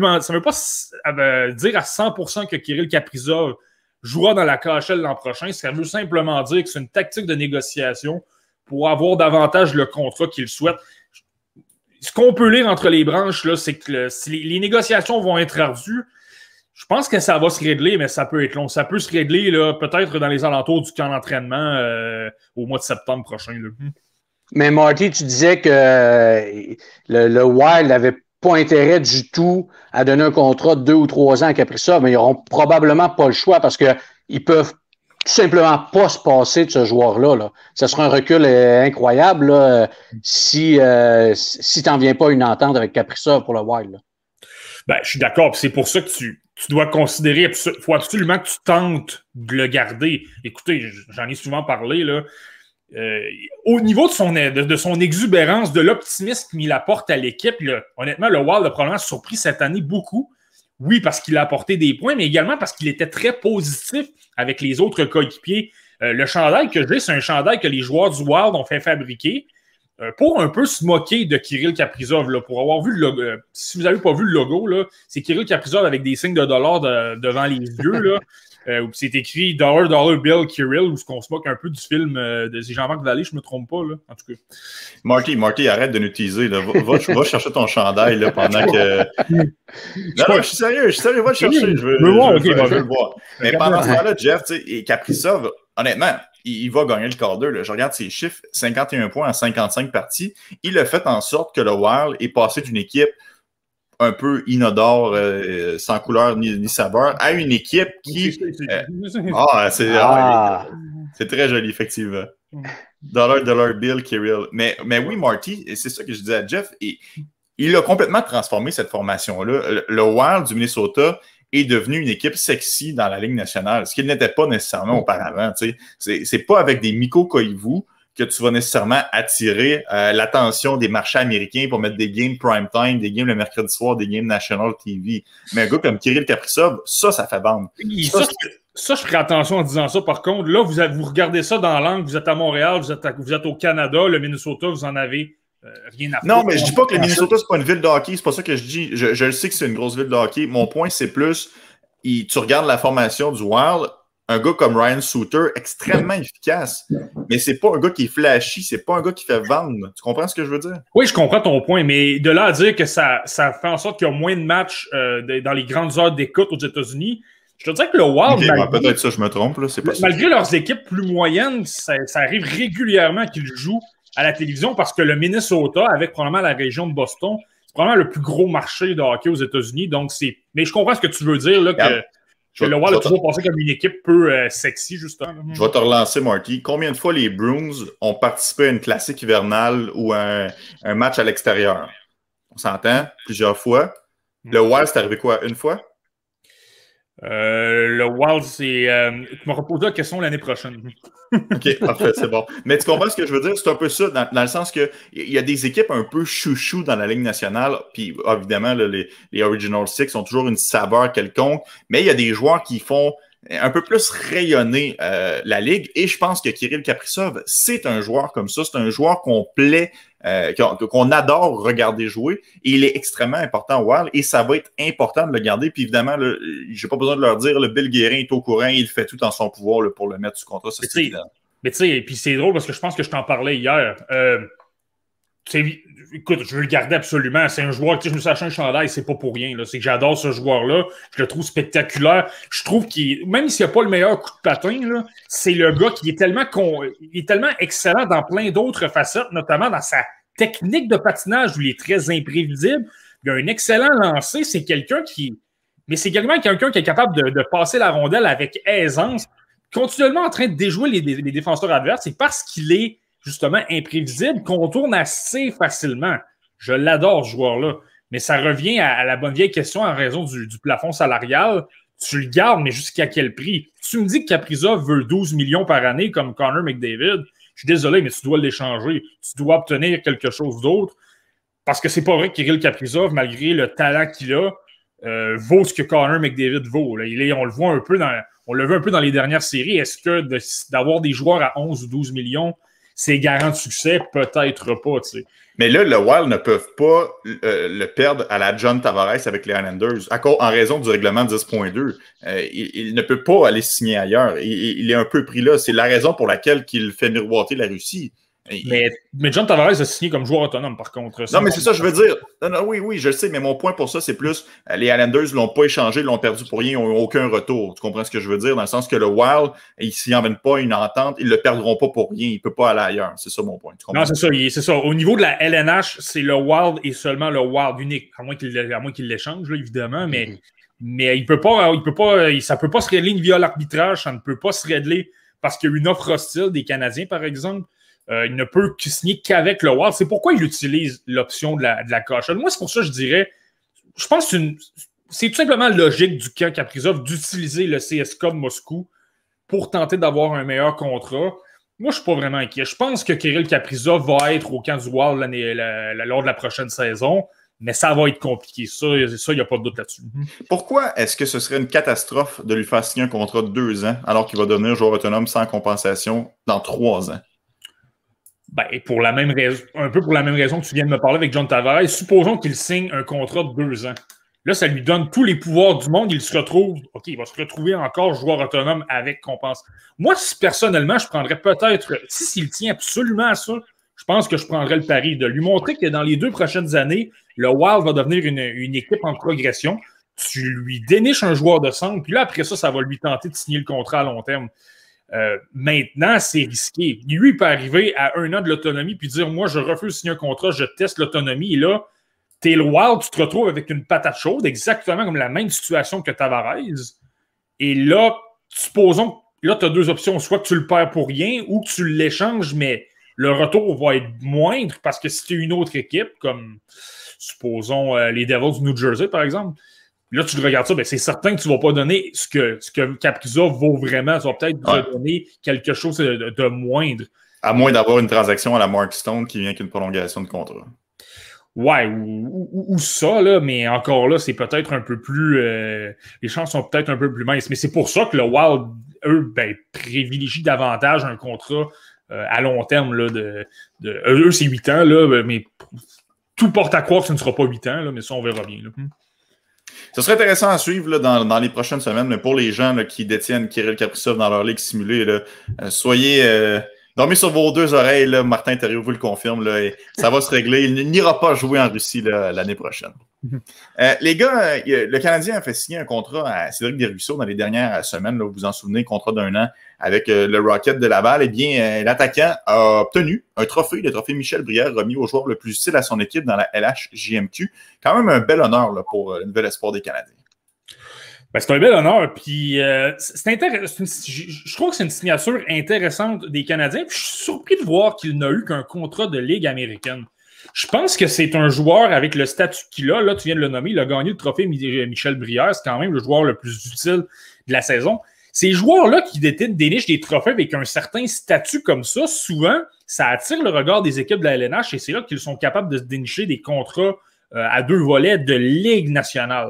C: à 100% que Kirill Kaprizov jouera dans la KHL l'an prochain. Ça veut simplement dire que c'est une tactique de négociation pour avoir davantage le contrat qu'il souhaite. Ce qu'on peut lire entre les branches, là, c'est que les négociations vont être ardues. Je pense que ça va se régler, mais ça peut être long. Ça peut se régler là, peut-être dans les alentours du camp d'entraînement au mois de septembre prochain. Là.
B: Mais Marty, tu disais que le Wild n'avait pas intérêt du tout à donner un contrat de 2 ou 3 ans à Kaprizov, mais ils n'auront probablement pas le choix parce qu'ils peuvent tout simplement pas se passer de ce joueur-là. Là. Ça sera un recul incroyable là, si tu n'en viens pas à une entente avec Kaprizov pour le Wild. Là.
C: Ben, je suis d'accord. C'est pour ça que tu dois considérer, il faut absolument que tu tentes de le garder. Écoutez, j'en ai souvent parlé, là. Au niveau de son exubérance, de l'optimisme qu'il apporte à l'équipe, là, honnêtement, le Wild a probablement surpris cette année beaucoup. Oui, parce qu'il a apporté des points, mais également parce qu'il était très positif avec les autres coéquipiers. Le chandail que j'ai, c'est un chandail que les joueurs du Wild ont fait fabriquer pour un peu se moquer de Kirill Kaprizov. Là, pour avoir vu le logo, si vous n'avez pas vu le logo, là, c'est Kirill Kaprizov avec des signes de dollars devant les yeux. Là. Où c'est écrit $$ Bill Kirill, où on se moque un peu du film de Jean-Marc Vallée, je ne me trompe pas, là, en tout cas.
A: Marty, arrête de l'utiliser. Va chercher ton chandail là, pendant que. Non, je suis sérieux, va le chercher. Je veux le voir. Mais pendant ce temps-là, Jeff, et Kaprizov, honnêtement, il va gagner le Calder. Là. Je regarde ses chiffres, 51 points en 55 parties. Il a fait en sorte que le Wild est passé d'une équipe un peu inodore, sans couleur ni saveur, à une équipe qui... c'est très joli, effectivement. $$ Bill Kirill. Mais oui, Marty, c'est ça que je disais à Jeff, et il a complètement transformé cette formation-là. Le Wild du Minnesota est devenu une équipe sexy dans la Ligue nationale, ce qu'il n'était pas nécessairement auparavant. C'est pas avec des Mikko Koivu que tu vas nécessairement attirer l'attention des marchés américains pour mettre des games prime time, des games le mercredi soir, des games national TV. Mais un gars comme Kirill Kaprizov, ça fait vendre.
C: Ça, je ferai attention en disant ça. Par contre, là, vous regardez ça dans l'angle, vous êtes à Montréal, vous êtes au Canada, le Minnesota, vous en avez rien à faire.
A: Non, mais je dis pas que le Minnesota, c'est pas une ville de hockey, c'est pas ça que je dis. Je le sais que c'est une grosse ville de hockey. Mon point, c'est plus, tu regardes la formation du Wild, un gars comme Ryan Suter, extrêmement efficace, mais c'est pas un gars qui est flashy, c'est pas un gars qui fait vendre. Tu comprends ce que je veux dire?
C: Oui, je comprends ton point, mais de là à dire que ça fait en sorte qu'il y a moins de matchs dans les grandes heures d'écoute aux États-Unis, je te dirais que le Wild...
A: Okay, peut-être ça, je me trompe. Là, c'est pas
C: malgré ça. Leurs équipes plus moyennes, ça arrive régulièrement qu'ils jouent à la télévision parce que le Minnesota, avec probablement la région de Boston, c'est probablement le plus gros marché de hockey aux États-Unis. Donc mais je comprends ce que tu veux dire, là, que le Wild a toujours passé comme une équipe peu sexy, justement.
A: Je vais te relancer, Marty. Combien de fois les Bruins ont participé à une classique hivernale ou un match à l'extérieur? On s'entend? Plusieurs fois. Le Wild, c'est arrivé quoi? Une fois?
C: Le Wild, c'est... tu me reposes la question l'année prochaine.
A: OK, parfait, c'est bon. Mais tu comprends ce que je veux dire? C'est un peu ça, dans le sens qu'il y a des équipes un peu chouchou dans la Ligue nationale, puis évidemment, là, les Original Six ont toujours une saveur quelconque, mais il y a des joueurs qui font un peu plus rayonner la Ligue, et je pense que Kirill Kaprizov, c'est un joueur comme ça, c'est un joueur complet qu'on adore regarder jouer. Et il est extrêmement important au Wild et ça va être important de le garder. Puis évidemment, j'ai pas besoin de leur dire, le Bill Guérin est au courant, il fait tout en son pouvoir là, pour le mettre sous contrat. Ça, c'est évident.
C: Mais tu sais, puis c'est drôle parce que je pense que je t'en parlais hier. Écoute, je veux le garder absolument. C'est un joueur, je me suis acheté un chandail, c'est pas pour rien. Là. C'est que j'adore ce joueur-là. Je le trouve spectaculaire. Je trouve même s'il n'a pas le meilleur coup de patin, là, c'est le gars qui est tellement excellent dans plein d'autres facettes, notamment dans sa technique de patinage où il est très imprévisible. Il a un excellent lancer. C'est quelqu'un mais c'est également quelqu'un qui est capable de passer la rondelle avec aisance, continuellement en train de déjouer les défenseurs adverses. C'est parce qu'il est justement imprévisible, qu'on tourne assez facilement. Je l'adore, ce joueur-là. Mais ça revient à la bonne vieille question en raison du plafond salarial. Tu le gardes, mais jusqu'à quel prix? Tu me dis que Kaprizov veut 12 millions par année comme Connor McDavid. Je suis désolé, mais tu dois l'échanger. Tu dois obtenir quelque chose d'autre. Parce que c'est pas vrai que Kirill Kaprizov, malgré le talent qu'il a, vaut ce que Connor McDavid vaut. Là. On le voit un peu on l'a vu un peu dans les dernières séries. Est-ce que d'avoir des joueurs à 11 ou 12 millions, c'est garant de succès? Peut-être pas, tu sais.
A: Mais là, le Wild ne peuvent pas le perdre à la John Tavares avec les Islanders, en raison du règlement 10.2. Il ne peut pas aller signer ailleurs. Il est un peu pris là. C'est la raison pour laquelle il fait miroiter la Russie.
C: Mais John Tavares a signé comme joueur autonome, par contre.
A: Non, mais c'est ça, je veux dire. Non, oui, je le sais, mais mon point pour ça, c'est plus les Islanders ne l'ont pas échangé, ils l'ont perdu pour rien, ils n'ont aucun retour. Tu comprends ce que je veux dire? Dans le sens que le Wild, s'ils n'en viennent pas une entente, ils ne le perdront pas pour rien. Il ne peut pas aller ailleurs. C'est ça mon point.
C: Non, c'est ça. Au niveau de la LNH, c'est le Wild et seulement le Wild unique. À moins qu'il l'échange, là, évidemment, mais il peut pas, ça ne peut pas se régler via l'arbitrage, ça ne peut pas se régler parce qu'il y a une offre hostile des Canadiens, par exemple. Il ne peut signer qu'avec le Wild. C'est pourquoi il utilise l'option de la caution. Moi, c'est pour ça que je dirais, je pense que c'est tout simplement logique du camp Kaprizov d'utiliser le CSKA de Moscou pour tenter d'avoir un meilleur contrat. Moi, je ne suis pas vraiment inquiet. Je pense que Kirill Kaprizov va être au camp du Wild lors de la prochaine saison, mais ça va être compliqué. Ça, il n'y a pas de doute là-dessus.
A: Pourquoi est-ce que ce serait une catastrophe de lui faire signer un contrat de 2 ans alors qu'il va devenir joueur autonome sans compensation dans 3 ans?
C: Ben, pour la même raison, un peu pour la même raison que tu viens de me parler avec John Tavares, supposons qu'il signe un contrat de 2 ans. Là, ça lui donne tous les pouvoirs du monde. Il va se retrouver encore joueur autonome avec compense. Moi, personnellement, je prendrais peut-être, s'il tient absolument à ça, je pense que je prendrais le pari de lui montrer que dans les 2 prochaines années, le Wild va devenir une équipe en progression. Tu lui déniches un joueur de centre, puis là, après ça va lui tenter de signer le contrat à long terme. Maintenant, c'est risqué. Lui, il peut arriver à 1 an de l'autonomie puis dire, moi, je refuse de signer un contrat, je teste l'autonomie. Et là, t'es le Wild, tu te retrouves avec une patate chaude, exactement comme la même situation que Tavares. Et là, supposons, là, tu as 2 options. Soit que tu le perds pour rien ou que tu l'échanges, mais le retour va être moindre parce que si tu es une autre équipe, comme, supposons, les Devils du New Jersey, par exemple, là, tu regardes ça, ben c'est certain que tu ne vas pas donner ce que Kaprizov vaut vraiment. Tu vas peut-être te donner quelque chose de moindre.
A: À moins d'avoir une transaction à la Mark Stone qui vient qu'une prolongation de contrat.
C: Ouais, ou ça, là, mais encore là, c'est peut-être un peu plus... les chances sont peut-être un peu plus minces. Mais c'est pour ça que le Wild, eux, privilégient davantage un contrat à long terme. Là, eux, c'est 8 ans, là, mais tout porte à croire que ce ne sera pas 8 ans, là, mais ça, on verra bien. Là.
A: Ce serait intéressant à suivre là, dans les prochaines semaines, mais pour les gens là, qui détiennent Kirill Kaprizov dans leur ligue simulée, là, soyez... dormez sur vos 2 oreilles, là, Martin Thériault vous le confirme, là, et ça va se régler. Il n'ira pas jouer en Russie là, l'année prochaine. Les gars, le Canadien a fait signer un contrat à Cédric Desruisseaux dans les dernières semaines. Là, vous vous en souvenez, contrat d'1 an avec le Rocket de Laval. Eh bien, l'attaquant a obtenu un trophée, le trophée Michel Brière, remis au joueur le plus utile à son équipe dans la LHJMQ. Quand même un bel honneur là, pour le nouvel espoir des Canadiens.
C: Ben, c'est un bel honneur. Puis, c'est intéressant. Je trouve que c'est une signature intéressante des Canadiens. Puis, je suis surpris de voir qu'il n'a eu qu'un contrat de Ligue américaine. Je pense que c'est un joueur avec le statut qu'il a. Là, tu viens de le nommer. Il a gagné le trophée Michel Brière. C'est quand même le joueur le plus utile de la saison. Ces joueurs-là qui dénichent des trophées avec un certain statut comme ça, souvent, ça attire le regard des équipes de la LNH et c'est là qu'ils sont capables de se dénicher des contrats à 2 volets de Ligue nationale.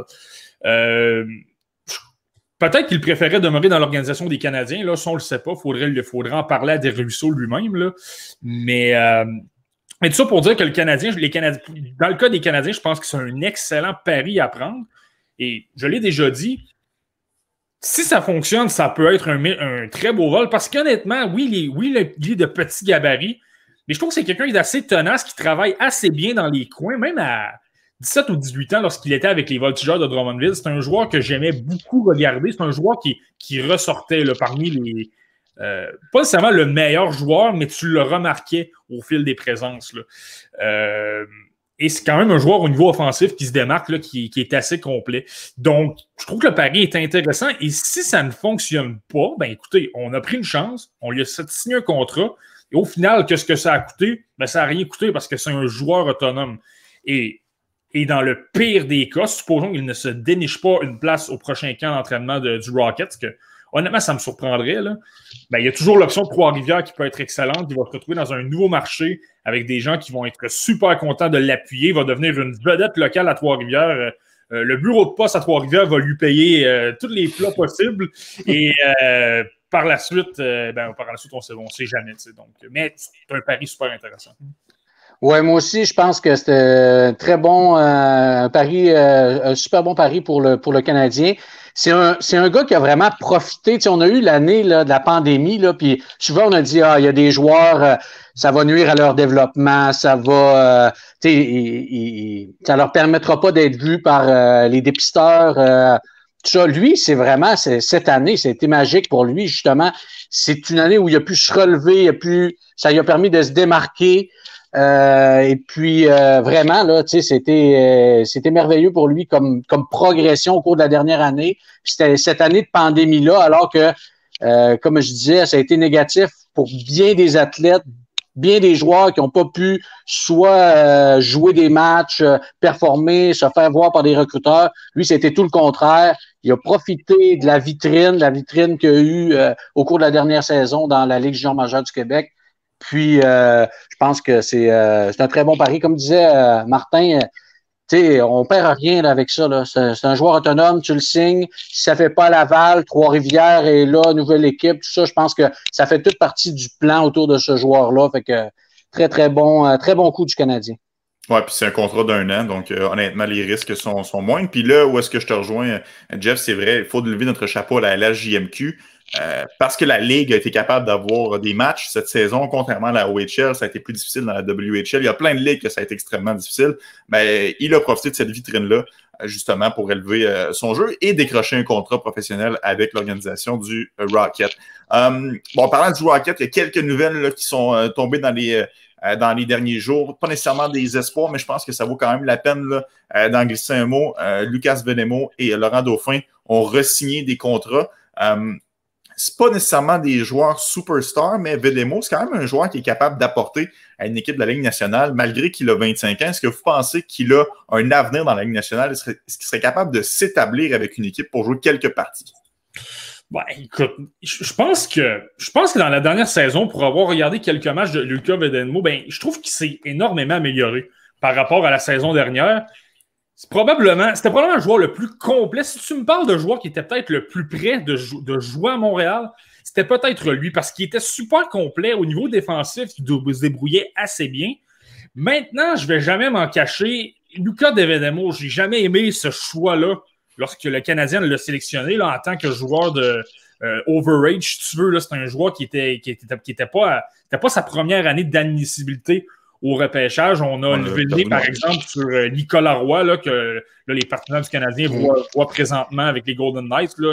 C: Peut-être qu'il préférait demeurer dans l'organisation des Canadiens. Là, ça, on ne le sait pas. Il faudrait en parler à Desruisseaux lui-même. Là. Mais Mais tout ça pour dire que dans le cas des Canadiens, je pense que c'est un excellent pari à prendre. Et je l'ai déjà dit, si ça fonctionne, ça peut être un très beau vol. Parce qu'honnêtement, il est de petits gabarits, mais je trouve que c'est quelqu'un d'assez tenace, qui travaille assez bien dans les coins, même à 17 ou 18 ans, lorsqu'il était avec les Voltigeurs de Drummondville. C'est un joueur que j'aimais beaucoup regarder. C'est un joueur qui ressortait là, parmi les... pas nécessairement le meilleur joueur, mais tu le remarquais au fil des présences. Là. Et c'est quand même un joueur au niveau offensif qui se démarque, là, qui est assez complet. Donc, je trouve que le pari est intéressant. Et si ça ne fonctionne pas, ben écoutez, on a pris une chance, on lui a signé un contrat. Et au final, qu'est-ce que ça a coûté? Ben, ça n'a rien coûté parce que c'est un joueur autonome. Et dans le pire des cas, supposons qu'il ne se déniche pas une place au prochain camp d'entraînement du Rocket, parce que honnêtement, ça me surprendrait. Là. Ben, il y a toujours l'option de Trois-Rivières qui peut être excellente. Il va se retrouver dans un nouveau marché avec des gens qui vont être super contents de l'appuyer. Il va devenir une vedette locale à Trois-Rivières. Le bureau de poste à Trois-Rivières va lui payer tous les plats possibles. Et par la suite, on ne sait jamais. Donc, mais c'est un pari super intéressant.
B: Oui, moi aussi, je pense que c'était un très bon pari, un super bon pari pour le Canadien. C'est un gars qui a vraiment profité. Tu sais, on a eu l'année là, de la pandémie, là, puis souvent on a dit il y a des joueurs, ça va nuire à leur développement, ça va, ça leur permettra pas d'être vus par les dépisteurs. Tout ça, lui, cette année, ça a été magique pour lui justement. C'est une année où il a pu se relever, ça lui a permis de se démarquer. Et puis vraiment là, tu sais, c'était merveilleux pour lui comme progression au cours de la dernière année. Puis c'était cette année de pandémie là, alors que comme je disais, ça a été négatif pour bien des athlètes, bien des joueurs qui n'ont pas pu soit jouer des matchs, performer, se faire voir par des recruteurs. Lui, c'était tout le contraire. Il a profité de la vitrine qu'il y a eu au cours de la dernière saison dans la Ligue junior majeure du Québec. Puis, je pense que c'est un très bon pari. Comme disait Martin, on perd rien là, avec ça. Là. C'est un joueur autonome, tu le signes. Si ça fait pas Laval, Trois-Rivières est là, nouvelle équipe, tout ça, je pense que ça fait toute partie du plan autour de ce joueur-là. Fait que très bon coup du Canadien.
A: Ouais, puis c'est un contrat d'1 an, donc honnêtement, les risques sont moindres. Puis là, où est-ce que je te rejoins, Jeff, c'est vrai, il faut lever notre chapeau à la LHJMQ. Parce que la Ligue a été capable d'avoir des matchs cette saison, contrairement à la OHL, ça a été plus difficile dans la WHL. Il y a plein de ligues que ça a été extrêmement difficile. Mais il a profité de cette vitrine-là, justement, pour élever son jeu et décrocher un contrat professionnel avec l'organisation du Rocket. Parlant du Rocket, il y a quelques nouvelles là, qui sont tombées dans les derniers jours. Pas nécessairement des espoirs, mais je pense que ça vaut quand même la peine là, d'en glisser un mot. Lucas Venemo et Laurent Dauphin ont re-signé des contrats. C'est pas nécessairement des joueurs superstars, mais Vedemo, c'est quand même un joueur qui est capable d'apporter à une équipe de la Ligue nationale, malgré qu'il a 25 ans. Est-ce que vous pensez qu'il a un avenir dans la Ligue nationale? Est-ce qu'il serait capable de s'établir avec une équipe pour jouer quelques parties?
C: Ben, écoute, je pense que dans la dernière saison, pour avoir regardé quelques matchs de Lucas Vedemo, ben, je trouve qu'il s'est énormément amélioré par rapport à la saison dernière. C'était probablement le joueur le plus complet. Si tu me parles de joueur qui était peut-être le plus près de jouer à Montréal, c'était peut-être lui parce qu'il était super complet au niveau défensif. Il se débrouillait assez bien. Maintenant, je ne vais jamais m'en cacher. Lucas Vedemo, je n'ai jamais aimé ce choix-là lorsque le Canadien l'a sélectionné là, en tant que joueur de overage. Si tu veux, là, c'est un joueur qui était pas sa première année d'admissibilité au repêchage. On a levé le nez, par exemple, sur Nicolas Roy, là, que là, les partenaires du Canadien voient présentement avec les Golden Knights, là,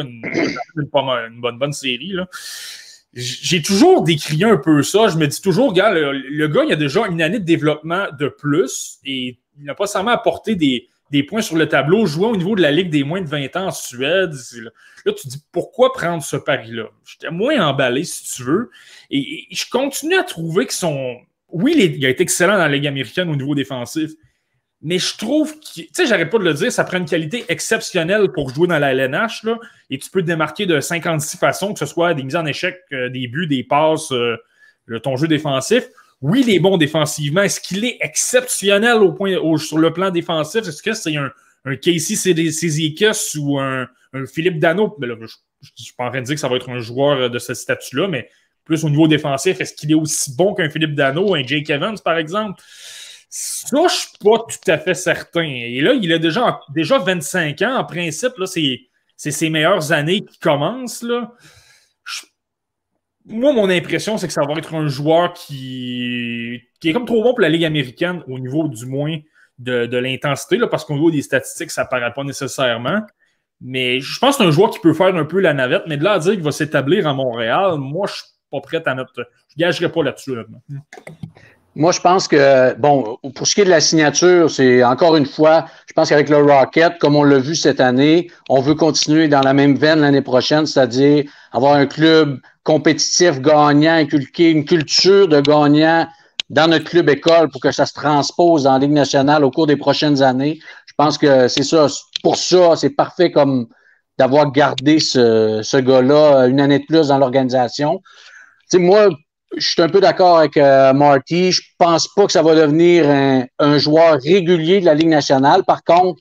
C: une bonne série. Là. J'ai toujours décrié un peu ça. Je me dis toujours, regarde, le gars, il a déjà une année de développement de plus et il n'a pas seulement apporté des points sur le tableau, jouant au niveau de la Ligue des moins de 20 ans en Suède. Là, tu te dis, pourquoi prendre ce pari-là? J'étais moins emballé, si tu veux. Et je continue à trouver que oui, il a été excellent dans la Ligue américaine au niveau défensif, mais je trouve que, tu sais, j'arrête pas de le dire, ça prend une qualité exceptionnelle pour jouer dans la LNH, là, et tu peux te démarquer de 56 façons, que ce soit des mises en échec, des buts, des passes, ton jeu défensif. Oui, il est bon défensivement. Est-ce qu'il est exceptionnel sur le plan défensif? Est-ce que c'est un Casey Cizikas ou un Philippe Danault? Ben là, je suis pas en train de dire que ça va être un joueur de ce statut-là, mais plus au niveau défensif, est-ce qu'il est aussi bon qu'un Philippe Danault, un Jake Evans, par exemple? Ça, je suis pas tout à fait certain. Et là, il a déjà 25 ans. En principe, là, c'est ses meilleures années qui commencent. Là. Moi, mon impression, c'est que ça va être un joueur qui est comme trop bon pour la Ligue américaine, au niveau du moins de l'intensité, là, parce qu'au niveau des statistiques, ça ne paraît pas nécessairement. Mais je pense que c'est un joueur qui peut faire un peu la navette, mais de là à dire qu'il va s'établir à Montréal, moi, je ne suis pas prêt à mettre. Je ne gagerai pas là-dessus. Là.
B: Moi, je pense que, bon, pour ce qui est de la signature, c'est encore une fois, je pense qu'avec le Rocket, comme on l'a vu cette année, on veut continuer dans la même veine l'année prochaine, c'est-à-dire avoir un club compétitif, gagnant, inculquer une culture de gagnant dans notre club école pour que ça se transpose dans la Ligue nationale au cours des prochaines années. Je pense que c'est ça. Pour ça, c'est parfait comme d'avoir gardé ce gars-là une année de plus dans l'organisation. Tu sais, moi, je suis un peu d'accord avec Marty. Je pense pas que ça va devenir un joueur régulier de la Ligue nationale. Par contre,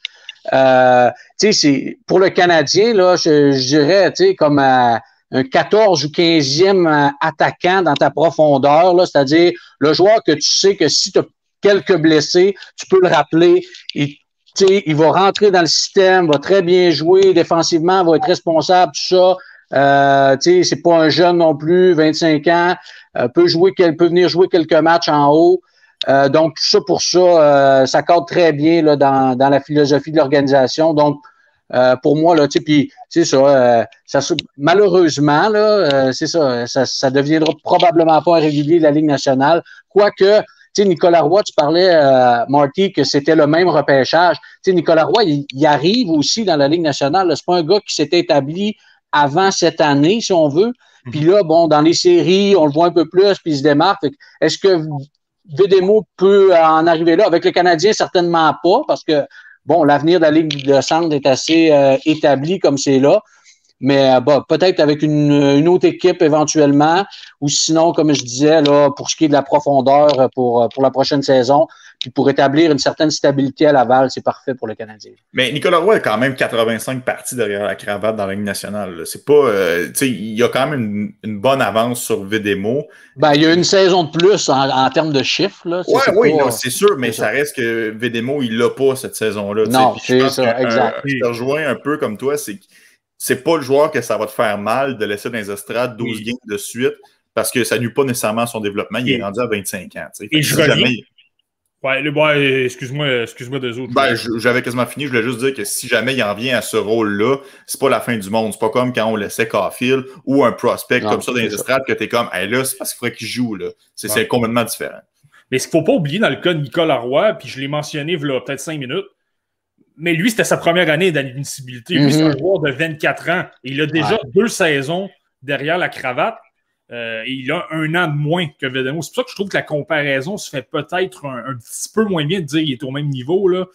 B: c'est pour le Canadien, là, je dirais, comme un 14 ou 15e attaquant dans ta profondeur, là, c'est-à-dire le joueur que tu sais que si tu as quelques blessés, tu peux le rappeler. Il va rentrer dans le système, va très bien jouer défensivement, va être responsable, tout ça. C'est pas un jeune non plus, 25 ans. Peut venir jouer quelques matchs en haut. Donc, tout ça pour ça, ça cadre très bien là, dans la philosophie de l'organisation. Donc, pour moi, là, puis c'est ça, malheureusement, là, c'est ça deviendra probablement pas un régulier de la Ligue nationale. Quoique, Nicolas Roy, tu parlais, Marty, que c'était le même repêchage. Nicolas Roy, il arrive aussi dans la Ligue nationale. C'est pas un gars qui s'était établi avant cette année, si on veut. Puis là, bon, dans les séries, on le voit un peu plus, puis il se démarque. Est-ce que Vedemo peut en arriver là? Avec le Canadien, certainement pas, parce que, bon, l'avenir de la Ligue de centre est assez établi comme c'est là. Mais peut-être avec une autre équipe éventuellement, ou sinon, comme je disais, là, pour ce qui est de la profondeur pour la prochaine saison, puis pour établir une certaine stabilité à Laval, c'est parfait pour le Canadien.
A: Mais Nicolas Roy a quand même 85 parties derrière la cravate dans la Ligue nationale. Là. C'est pas, il y a quand même une bonne avance sur Vedemo.
B: Il y a une saison de plus en termes de chiffres. Là.
A: Oui, c'est sûr, mais ça reste que Vedemo, il l'a pas cette saison-là.
B: Non, c'est ça, exact.
A: Je te rejoins un peu comme toi, c'est pas le joueur que ça va te faire mal de laisser dans les estrades 12 games de suite parce que ça nuit pas nécessairement à son développement. Il est rendu à 25 ans.
C: Et je reviens. Excuse-moi deux autres.
A: J'avais quasiment fini. Je voulais juste dire que si jamais il en vient à ce rôle-là, c'est pas la fin du monde. C'est pas comme quand on laissait Caulfield ou un prospect comme ça dans les estrades que t'es comme, hey, là, c'est parce qu'il faudrait qu'il joue. Là. C'est complètement différent.
C: Mais ce qu'il faut pas oublier dans le cas de Nicolas Roy, puis je l'ai mentionné il y a peut-être 5 minutes, mais lui, c'était sa première année d'inadmissibilité. Lui, c'est un joueur de 24 ans. Et il a déjà 2 saisons derrière la cravate. Et il a 1 an de moins que Vedemo. C'est pour ça que je trouve que la comparaison se fait peut-être un petit peu moins bien de dire qu'il est au même niveau. Là.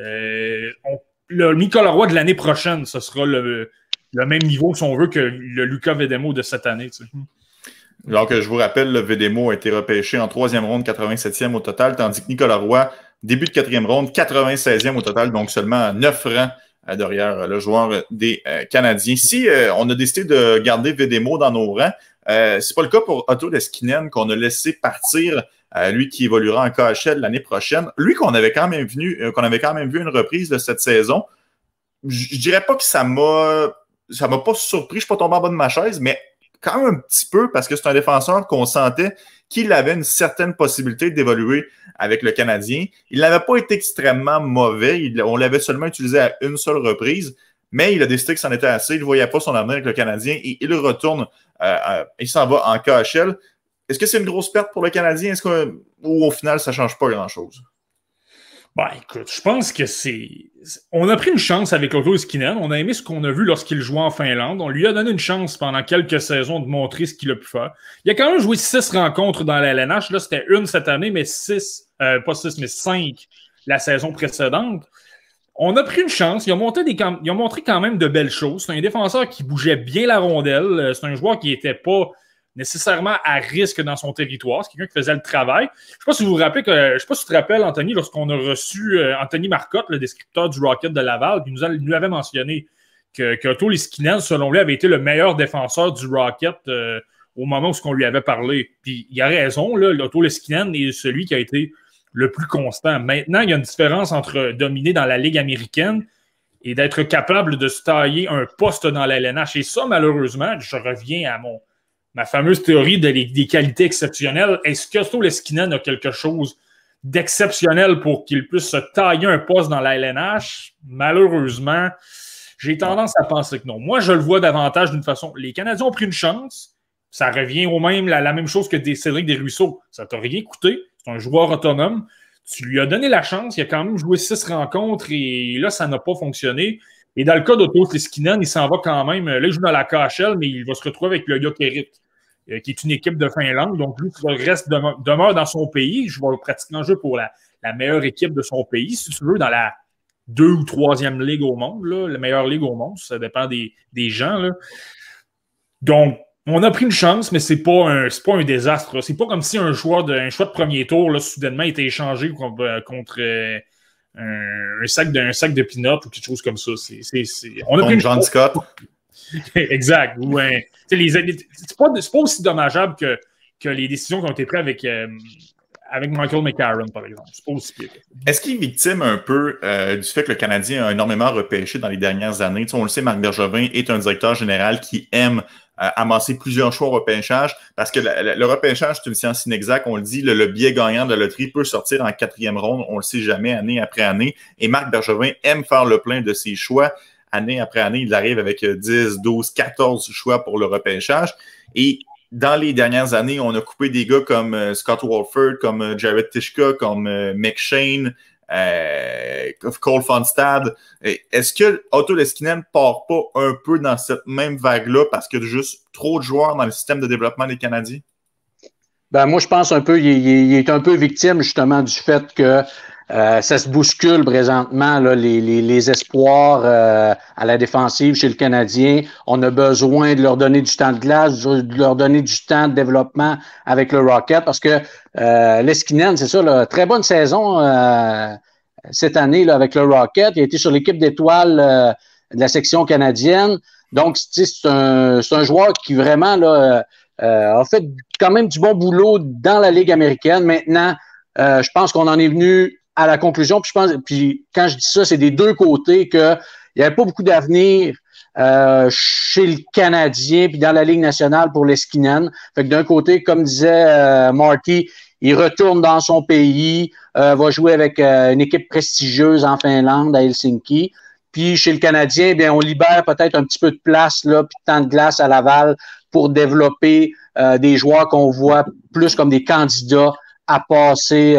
C: Le Nicolas Roy de l'année prochaine, ce sera le même niveau, si on veut, que le Lucas Vedemo de cette année. Tu sais.
A: Donc, je vous rappelle, le Vedemo a été repêché en 3e ronde, 87e au total, tandis que Nicolas Roy, début de 4e ronde, 96e au total, donc seulement 9 rangs derrière le joueur des Canadiens. Si on a décidé de garder Vedemo dans nos rangs, c'est pas le cas pour Otto Leskinen qu'on a laissé partir, lui qui évoluera en KHL l'année prochaine. Lui qu'on avait quand même vu une reprise de cette saison. Je dirais pas que ça m'a pas surpris, je suis pas tombé en bas de ma chaise, mais quand même un petit peu parce que c'est un défenseur qu'on sentait qu'il avait une certaine possibilité d'évoluer avec le Canadien. Il n'avait pas été extrêmement mauvais. On l'avait seulement utilisé à une seule reprise, mais il a décidé que c'en était assez. Il ne voyait pas son avenir avec le Canadien et il retourne. Il s'en va en KHL. Est-ce que c'est une grosse perte pour le Canadien? Ou au final, ça ne change pas grand-chose?
C: Écoute, je pense que on a pris une chance avec Otto Leskinen. On a aimé ce qu'on a vu lorsqu'il jouait en Finlande. On lui a donné une chance pendant quelques saisons de montrer ce qu'il a pu faire. Il a quand même joué 6 rencontres dans la LNH. Là, c'était 1 cette année, mais 5 la saison précédente. On a pris une chance. Il a montré quand même de belles choses. C'est un défenseur qui bougeait bien la rondelle. C'est un joueur qui n'était pas nécessairement à risque dans son territoire. C'est quelqu'un qui faisait le travail. Je ne sais pas si vous vous rappelez je sais pas si tu te rappelles, Anthony, lorsqu'on a reçu Anthony Marcotte, le descripteur du Rocket de Laval, qui nous avait mentionné que Otto Leskinen, selon lui, avait été le meilleur défenseur du Rocket au moment où on lui avait parlé. Puis il a raison, là, Otto Leskinen est celui qui a été le plus constant. Maintenant, il y a une différence entre dominer dans la Ligue américaine et d'être capable de se tailler un poste dans la LNH. Et ça, malheureusement, je reviens à ma fameuse théorie des qualités exceptionnelles. Est-ce que Otto Leskinen a quelque chose d'exceptionnel pour qu'il puisse se tailler un poste dans la LNH? Malheureusement, j'ai tendance à penser que non. Moi, je le vois davantage d'une façon. Les Canadiens ont pris une chance. Ça revient au même, la même chose que Cédric Desruisseaux. Ça t'a rien coûté. C'est un joueur autonome. Tu lui as donné la chance. Il a quand même joué 6 rencontres et là, ça n'a pas fonctionné. Et dans le cas d'Otto Leskinen, il s'en va quand même. Là, il joue dans la KHL, mais il va se retrouver avec le Jokerit, qui est une équipe de Finlande. Donc, lui, demeure dans son pays. Je vais pratiquement jouer pour la meilleure équipe de son pays, si tu veux, dans la 2e ou 3e ligue au monde, là, la meilleure ligue au monde. Ça dépend des gens. Là. Donc, on a pris une chance, mais c'est pas un désastre. Là. C'est pas comme si un choix de premier tour, là, soudainement, était échangé contre un sac de peanuts ou quelque chose comme ça. On a pris une
A: John Scott.
C: Exact. C'est pas aussi dommageable que les décisions qui ont été prises avec Michael McCarron, par exemple. C'est pas aussi pire.
A: Est-ce qu'il est victime un peu du fait que le Canadien a énormément repêché dans les dernières années? On le sait, Marc Bergevin est un directeur général qui aime amasser plusieurs choix au repêchage parce que le repêchage, c'est une science inexacte. On le dit, le billet gagnant de la loterie peut sortir en 4e ronde. On le sait jamais, année après année. Et Marc Bergevin aime faire le plein de ses choix. Année après année, il arrive avec 10, 12, 14 choix pour le repêchage. Et dans les dernières années, on a coupé des gars comme Scott Walford, comme Jared Tishka, comme McShane, Cole Fonstad. Est-ce que Otto Leskinen part pas un peu dans cette même vague-là parce qu'il y a juste trop de joueurs dans le système de développement des Canadiens?
B: Ben, moi, je pense un peu, il est un peu victime justement du fait que ça se bouscule présentement, là, les espoirs à la défensive chez le Canadien. On a besoin de leur donner du temps de glace, de leur donner du temps de développement avec le Rocket parce que Leskinen, c'est ça, là, très bonne saison cette année là, avec le Rocket. Il a été sur l'équipe d'étoiles de la section canadienne. Donc, c'est un joueur qui vraiment là, a fait quand même du bon boulot dans la Ligue américaine. Maintenant, je pense qu'on en est venu à la conclusion, puis quand je dis ça, c'est des deux côtés qu'il n'y avait pas beaucoup d'avenir chez le Canadien puis dans la Ligue nationale pour Leskinen. Fait que d'un côté, comme disait Marty, il retourne dans son pays, va jouer avec une équipe prestigieuse en Finlande, à Helsinki. Puis chez le Canadien, bien, on libère peut-être un petit peu de place, là, puis de temps de glace à Laval pour développer des joueurs qu'on voit plus comme des candidats à passer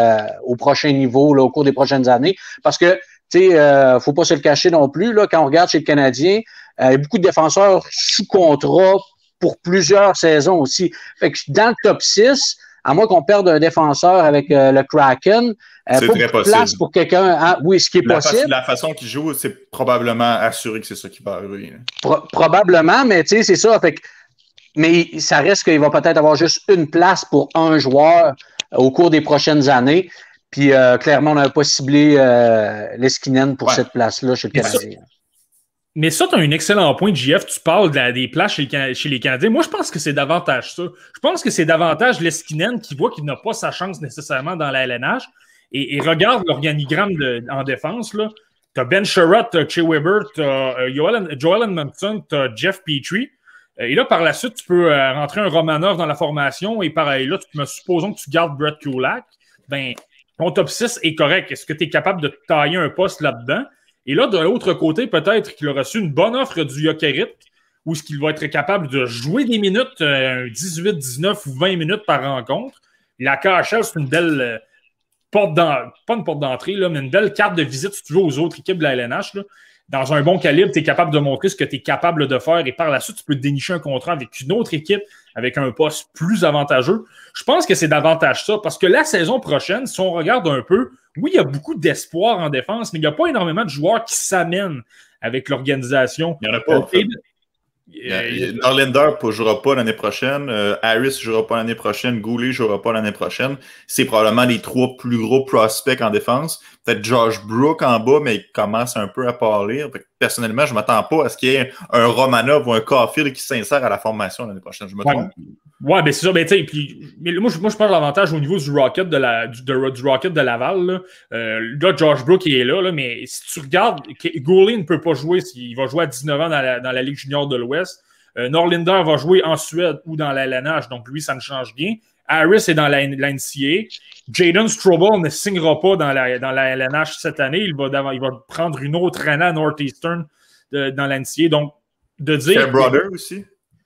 B: au prochain niveau là, au cours des prochaines années. Parce que, tu sais, faut pas se le cacher non plus, là, quand on regarde chez le Canadien, il y a beaucoup de défenseurs sous contrat pour plusieurs saisons aussi. Fait que dans le top 6, à moins qu'on perde un défenseur avec le Kraken,
A: c'est
B: pas
A: très
B: de place pour quelqu'un. Hein, oui, ce qui est possible.
A: La façon qu'il joue, c'est probablement assuré que c'est ça qui va arriver.
B: Probablement, mais tu sais, c'est ça. Fait que, mais ça reste qu'il va peut-être avoir juste une place pour un joueur au cours des prochaines années. Puis clairement, on n'avait pas ciblé Leskinen pour cette place-là chez le Canadien.
C: Mais ça, tu as un excellent point, JF. Tu parles des places chez les Canadiens. Moi, je pense que c'est davantage ça. Je pense que c'est davantage Leskinen qui voit qu'il n'a pas sa chance nécessairement dans la LNH. Et regarde l'organigramme en défense. Tu as Ben Sherratt, tu as Shea Weber, tu as Joel Edmondson, tu as Jeff Petrie. Et là, par la suite, tu peux rentrer un Romanov dans la formation. Et pareil, là, supposons que tu gardes Brett Kulak. Ben, ton top 6 est correct. Est-ce que tu es capable de te tailler un poste là-dedans? Et là, de l'autre côté, peut-être qu'il a reçu une bonne offre du Jokerit, où est-ce qu'il va être capable de jouer des minutes, 18, 19 ou 20 minutes par rencontre. La KHL, c'est une belle pas une porte d'entrée, là, mais une belle carte de visite si tu veux aux autres équipes de la LNH. Là. Dans un bon calibre, tu es capable de montrer ce que tu es capable de faire et par la suite, tu peux te dénicher un contrat avec une autre équipe avec un poste plus avantageux. Je pense que c'est davantage ça parce que la saison prochaine, si on regarde un peu, oui, il y a beaucoup d'espoir en défense, mais il n'y a pas énormément de joueurs qui s'amènent avec l'organisation.
A: Il n'y en a pas. Norlinder ne jouera pas l'année prochaine. Harris ne jouera pas l'année prochaine. Goulet ne jouera pas l'année prochaine. C'est probablement les 3 plus gros prospects en défense. Peut-être Josh Brook en bas, mais il commence un peu à pâlir. Personnellement, je ne m'attends pas à ce qu'il y ait un Romanov ou un Caulfield qui s'insère à la formation l'année prochaine. Je me trompe.
C: Ouais, ben c'est ça. Ben, mais moi, je parle davantage au niveau du Rocket du Rocket de Laval. Là, Josh Brook est là, mais si tu regardes, Goulet ne peut pas jouer. Il va jouer à 19 ans dans la Ligue junior de l'Ouest. Norlinder va jouer en Suède ou dans la LNH, donc lui, ça ne change rien. Harris est dans la NCAA. Jaden Strobel ne signera pas dans la LNH cette année. Il va prendre une autre année à Northeastern dans la NCAA. Donc, de dire...
A: Fairbrother aussi.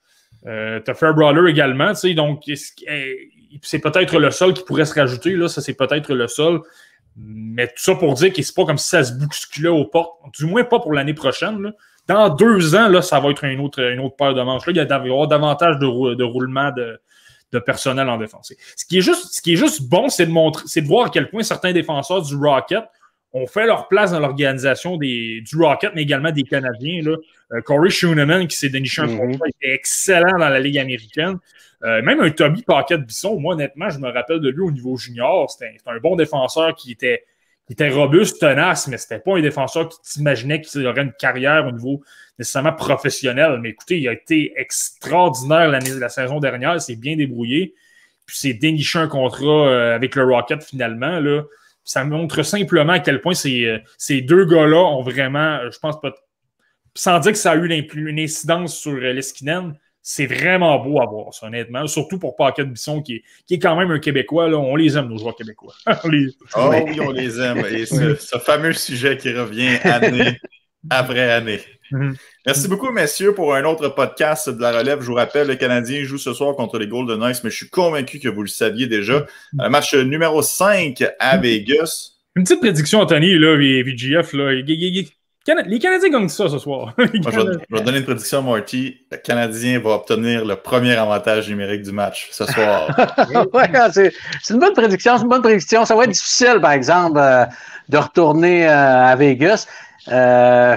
C: T'as Fairbrother également, tu sais, donc c'est peut-être le seul qui pourrait se rajouter, là, ça c'est peut-être le seul, mais tout ça pour dire que c'est pas comme si ça se bousculait aux portes, du moins pas pour l'année prochaine, là. Dans 2 ans, là, ça va être une autre paire de manches, là, il va y avoir davantage de roulement de personnel en défense. Ce qui est juste bon, c'est de voir à quel point certains défenseurs du Rocket ont fait leur place dans l'organisation du Rocket, mais également des Canadiens. Là. Corey Schooneman, qui s'est déniché un contrat, était excellent dans la Ligue américaine. Même un Toby Paquette-Bisson, moi, honnêtement, je me rappelle de lui au niveau junior. C'était un bon défenseur qui était robuste, tenace, mais c'était pas un défenseur qui t'imaginait qu'il aurait une carrière au niveau nécessairement professionnel. Mais écoutez, il a été extraordinaire la saison dernière. Il s'est bien débrouillé. Puis s'est déniché un contrat avec le Rocket finalement, là. Ça montre simplement à quel point ces 2 gars-là ont vraiment, je pense pas, sans dire que ça a eu une incidence sur Leskinen, c'est vraiment beau à voir, ça, honnêtement. Surtout pour Paquette-Bisson, qui est quand même un Québécois. Là. On les aime, nos joueurs québécois.
A: Oui, on les aime. Et ce fameux sujet qui revient année après année. Merci beaucoup, messieurs, pour un autre podcast de la relève. Je vous rappelle, le Canadien joue ce soir contre les Golden Knights, mais je suis convaincu que vous le saviez déjà. Match numéro 5 à Vegas.
C: Une petite prédiction, Anthony, là, VGF, là. Les Canadiens gagnent ça ce soir.
A: Moi, je vais donner une prédiction à Marty. Le Canadien va obtenir le premier avantage numérique du match ce soir.
B: Ouais, c'est une bonne prédiction. C'est une bonne prédiction. Ça va être difficile, par exemple, de retourner à Vegas. Moi,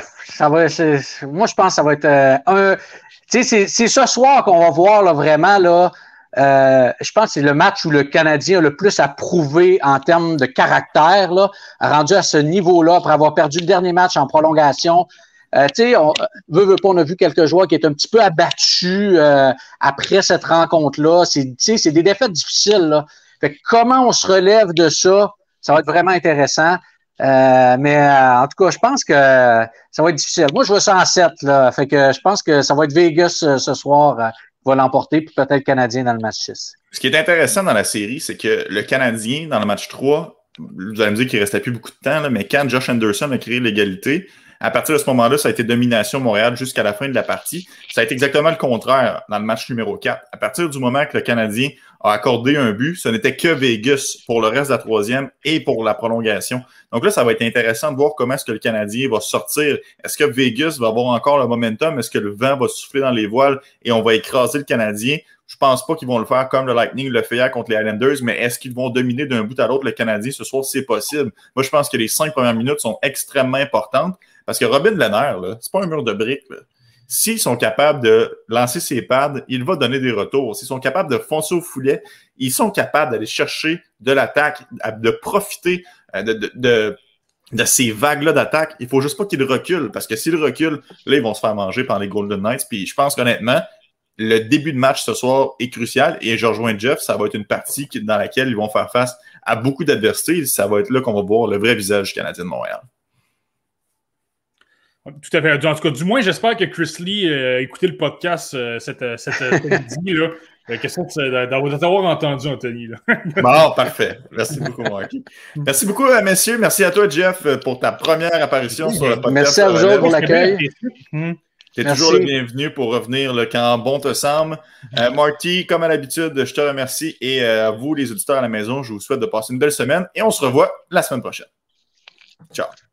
B: je pense que ça va être tu sais, c'est ce soir qu'on va voir là, vraiment là. Je pense que c'est le match où le Canadien a le plus à prouver en termes de caractère, là, rendu à ce niveau-là après avoir perdu le dernier match en prolongation. Tu sais, on a vu quelques joueurs qui étaient un petit peu abattus après cette rencontre-là. C'est des défaites difficiles, là. Fait que comment on se relève de ça, ça va être vraiment intéressant. Mais en tout cas, je pense que ça va être difficile. Moi, je vois ça en 7, là. Fait que je pense que ça va être Vegas ce soir qui va l'emporter, puis peut-être le Canadien dans le match 6.
A: Ce qui est intéressant dans la série, c'est que le Canadien, dans le match 3, vous allez me dire qu'il ne restait plus beaucoup de temps, là, mais quand Josh Anderson a créé l'égalité, à partir de ce moment-là, ça a été domination Montréal jusqu'à la fin de la partie. Ça a été exactement le contraire dans le match numéro 4. À partir du moment que le Canadien a accordé un but, ce n'était que Vegas pour le reste de la 3e et pour la prolongation. Donc là, ça va être intéressant de voir comment est-ce que le Canadien va sortir. Est-ce que Vegas va avoir encore le momentum? Est-ce que le vent va souffler dans les voiles et on va écraser le Canadien? Je pense pas qu'ils vont le faire comme le Lightning le fait hier contre les Islanders, mais est-ce qu'ils vont dominer d'un bout à l'autre le Canadien ce soir? C'est possible. Moi, je pense que les 5 premières minutes sont extrêmement importantes parce que Robin Lehner, là, c'est pas un mur de briques, là. S'ils sont capables de lancer ses pads, il va donner des retours. S'ils sont capables de foncer au foulet, ils sont capables d'aller chercher de l'attaque, de profiter de ces vagues-là d'attaque. Il faut juste pas qu'ils reculent, parce que s'ils reculent, là, ils vont se faire manger par les Golden Knights. Puis je pense qu'honnêtement, le début de match ce soir est crucial. Et je rejoins Jeff, ça va être une partie dans laquelle ils vont faire face à beaucoup d'adversités. Ça va être là qu'on va voir le vrai visage du Canadien de Montréal.
C: Tout à fait. En tout cas, du moins, j'espère que Chris Lee a écouté le podcast cette midi, là. Question de t'avoir entendu, Anthony. Là.
A: Bon, parfait. Merci beaucoup, Marky. Merci beaucoup, messieurs. Merci à toi, Jeff, pour ta première apparition sur le podcast.
B: Merci à vous autres pour l'accueil.
A: Tu es toujours le bienvenu pour revenir là, quand bon te semble. Marty, comme à l'habitude, je te remercie. Et à vous, les auditeurs à la maison, je vous souhaite de passer une belle semaine. Et on se revoit la semaine prochaine. Ciao.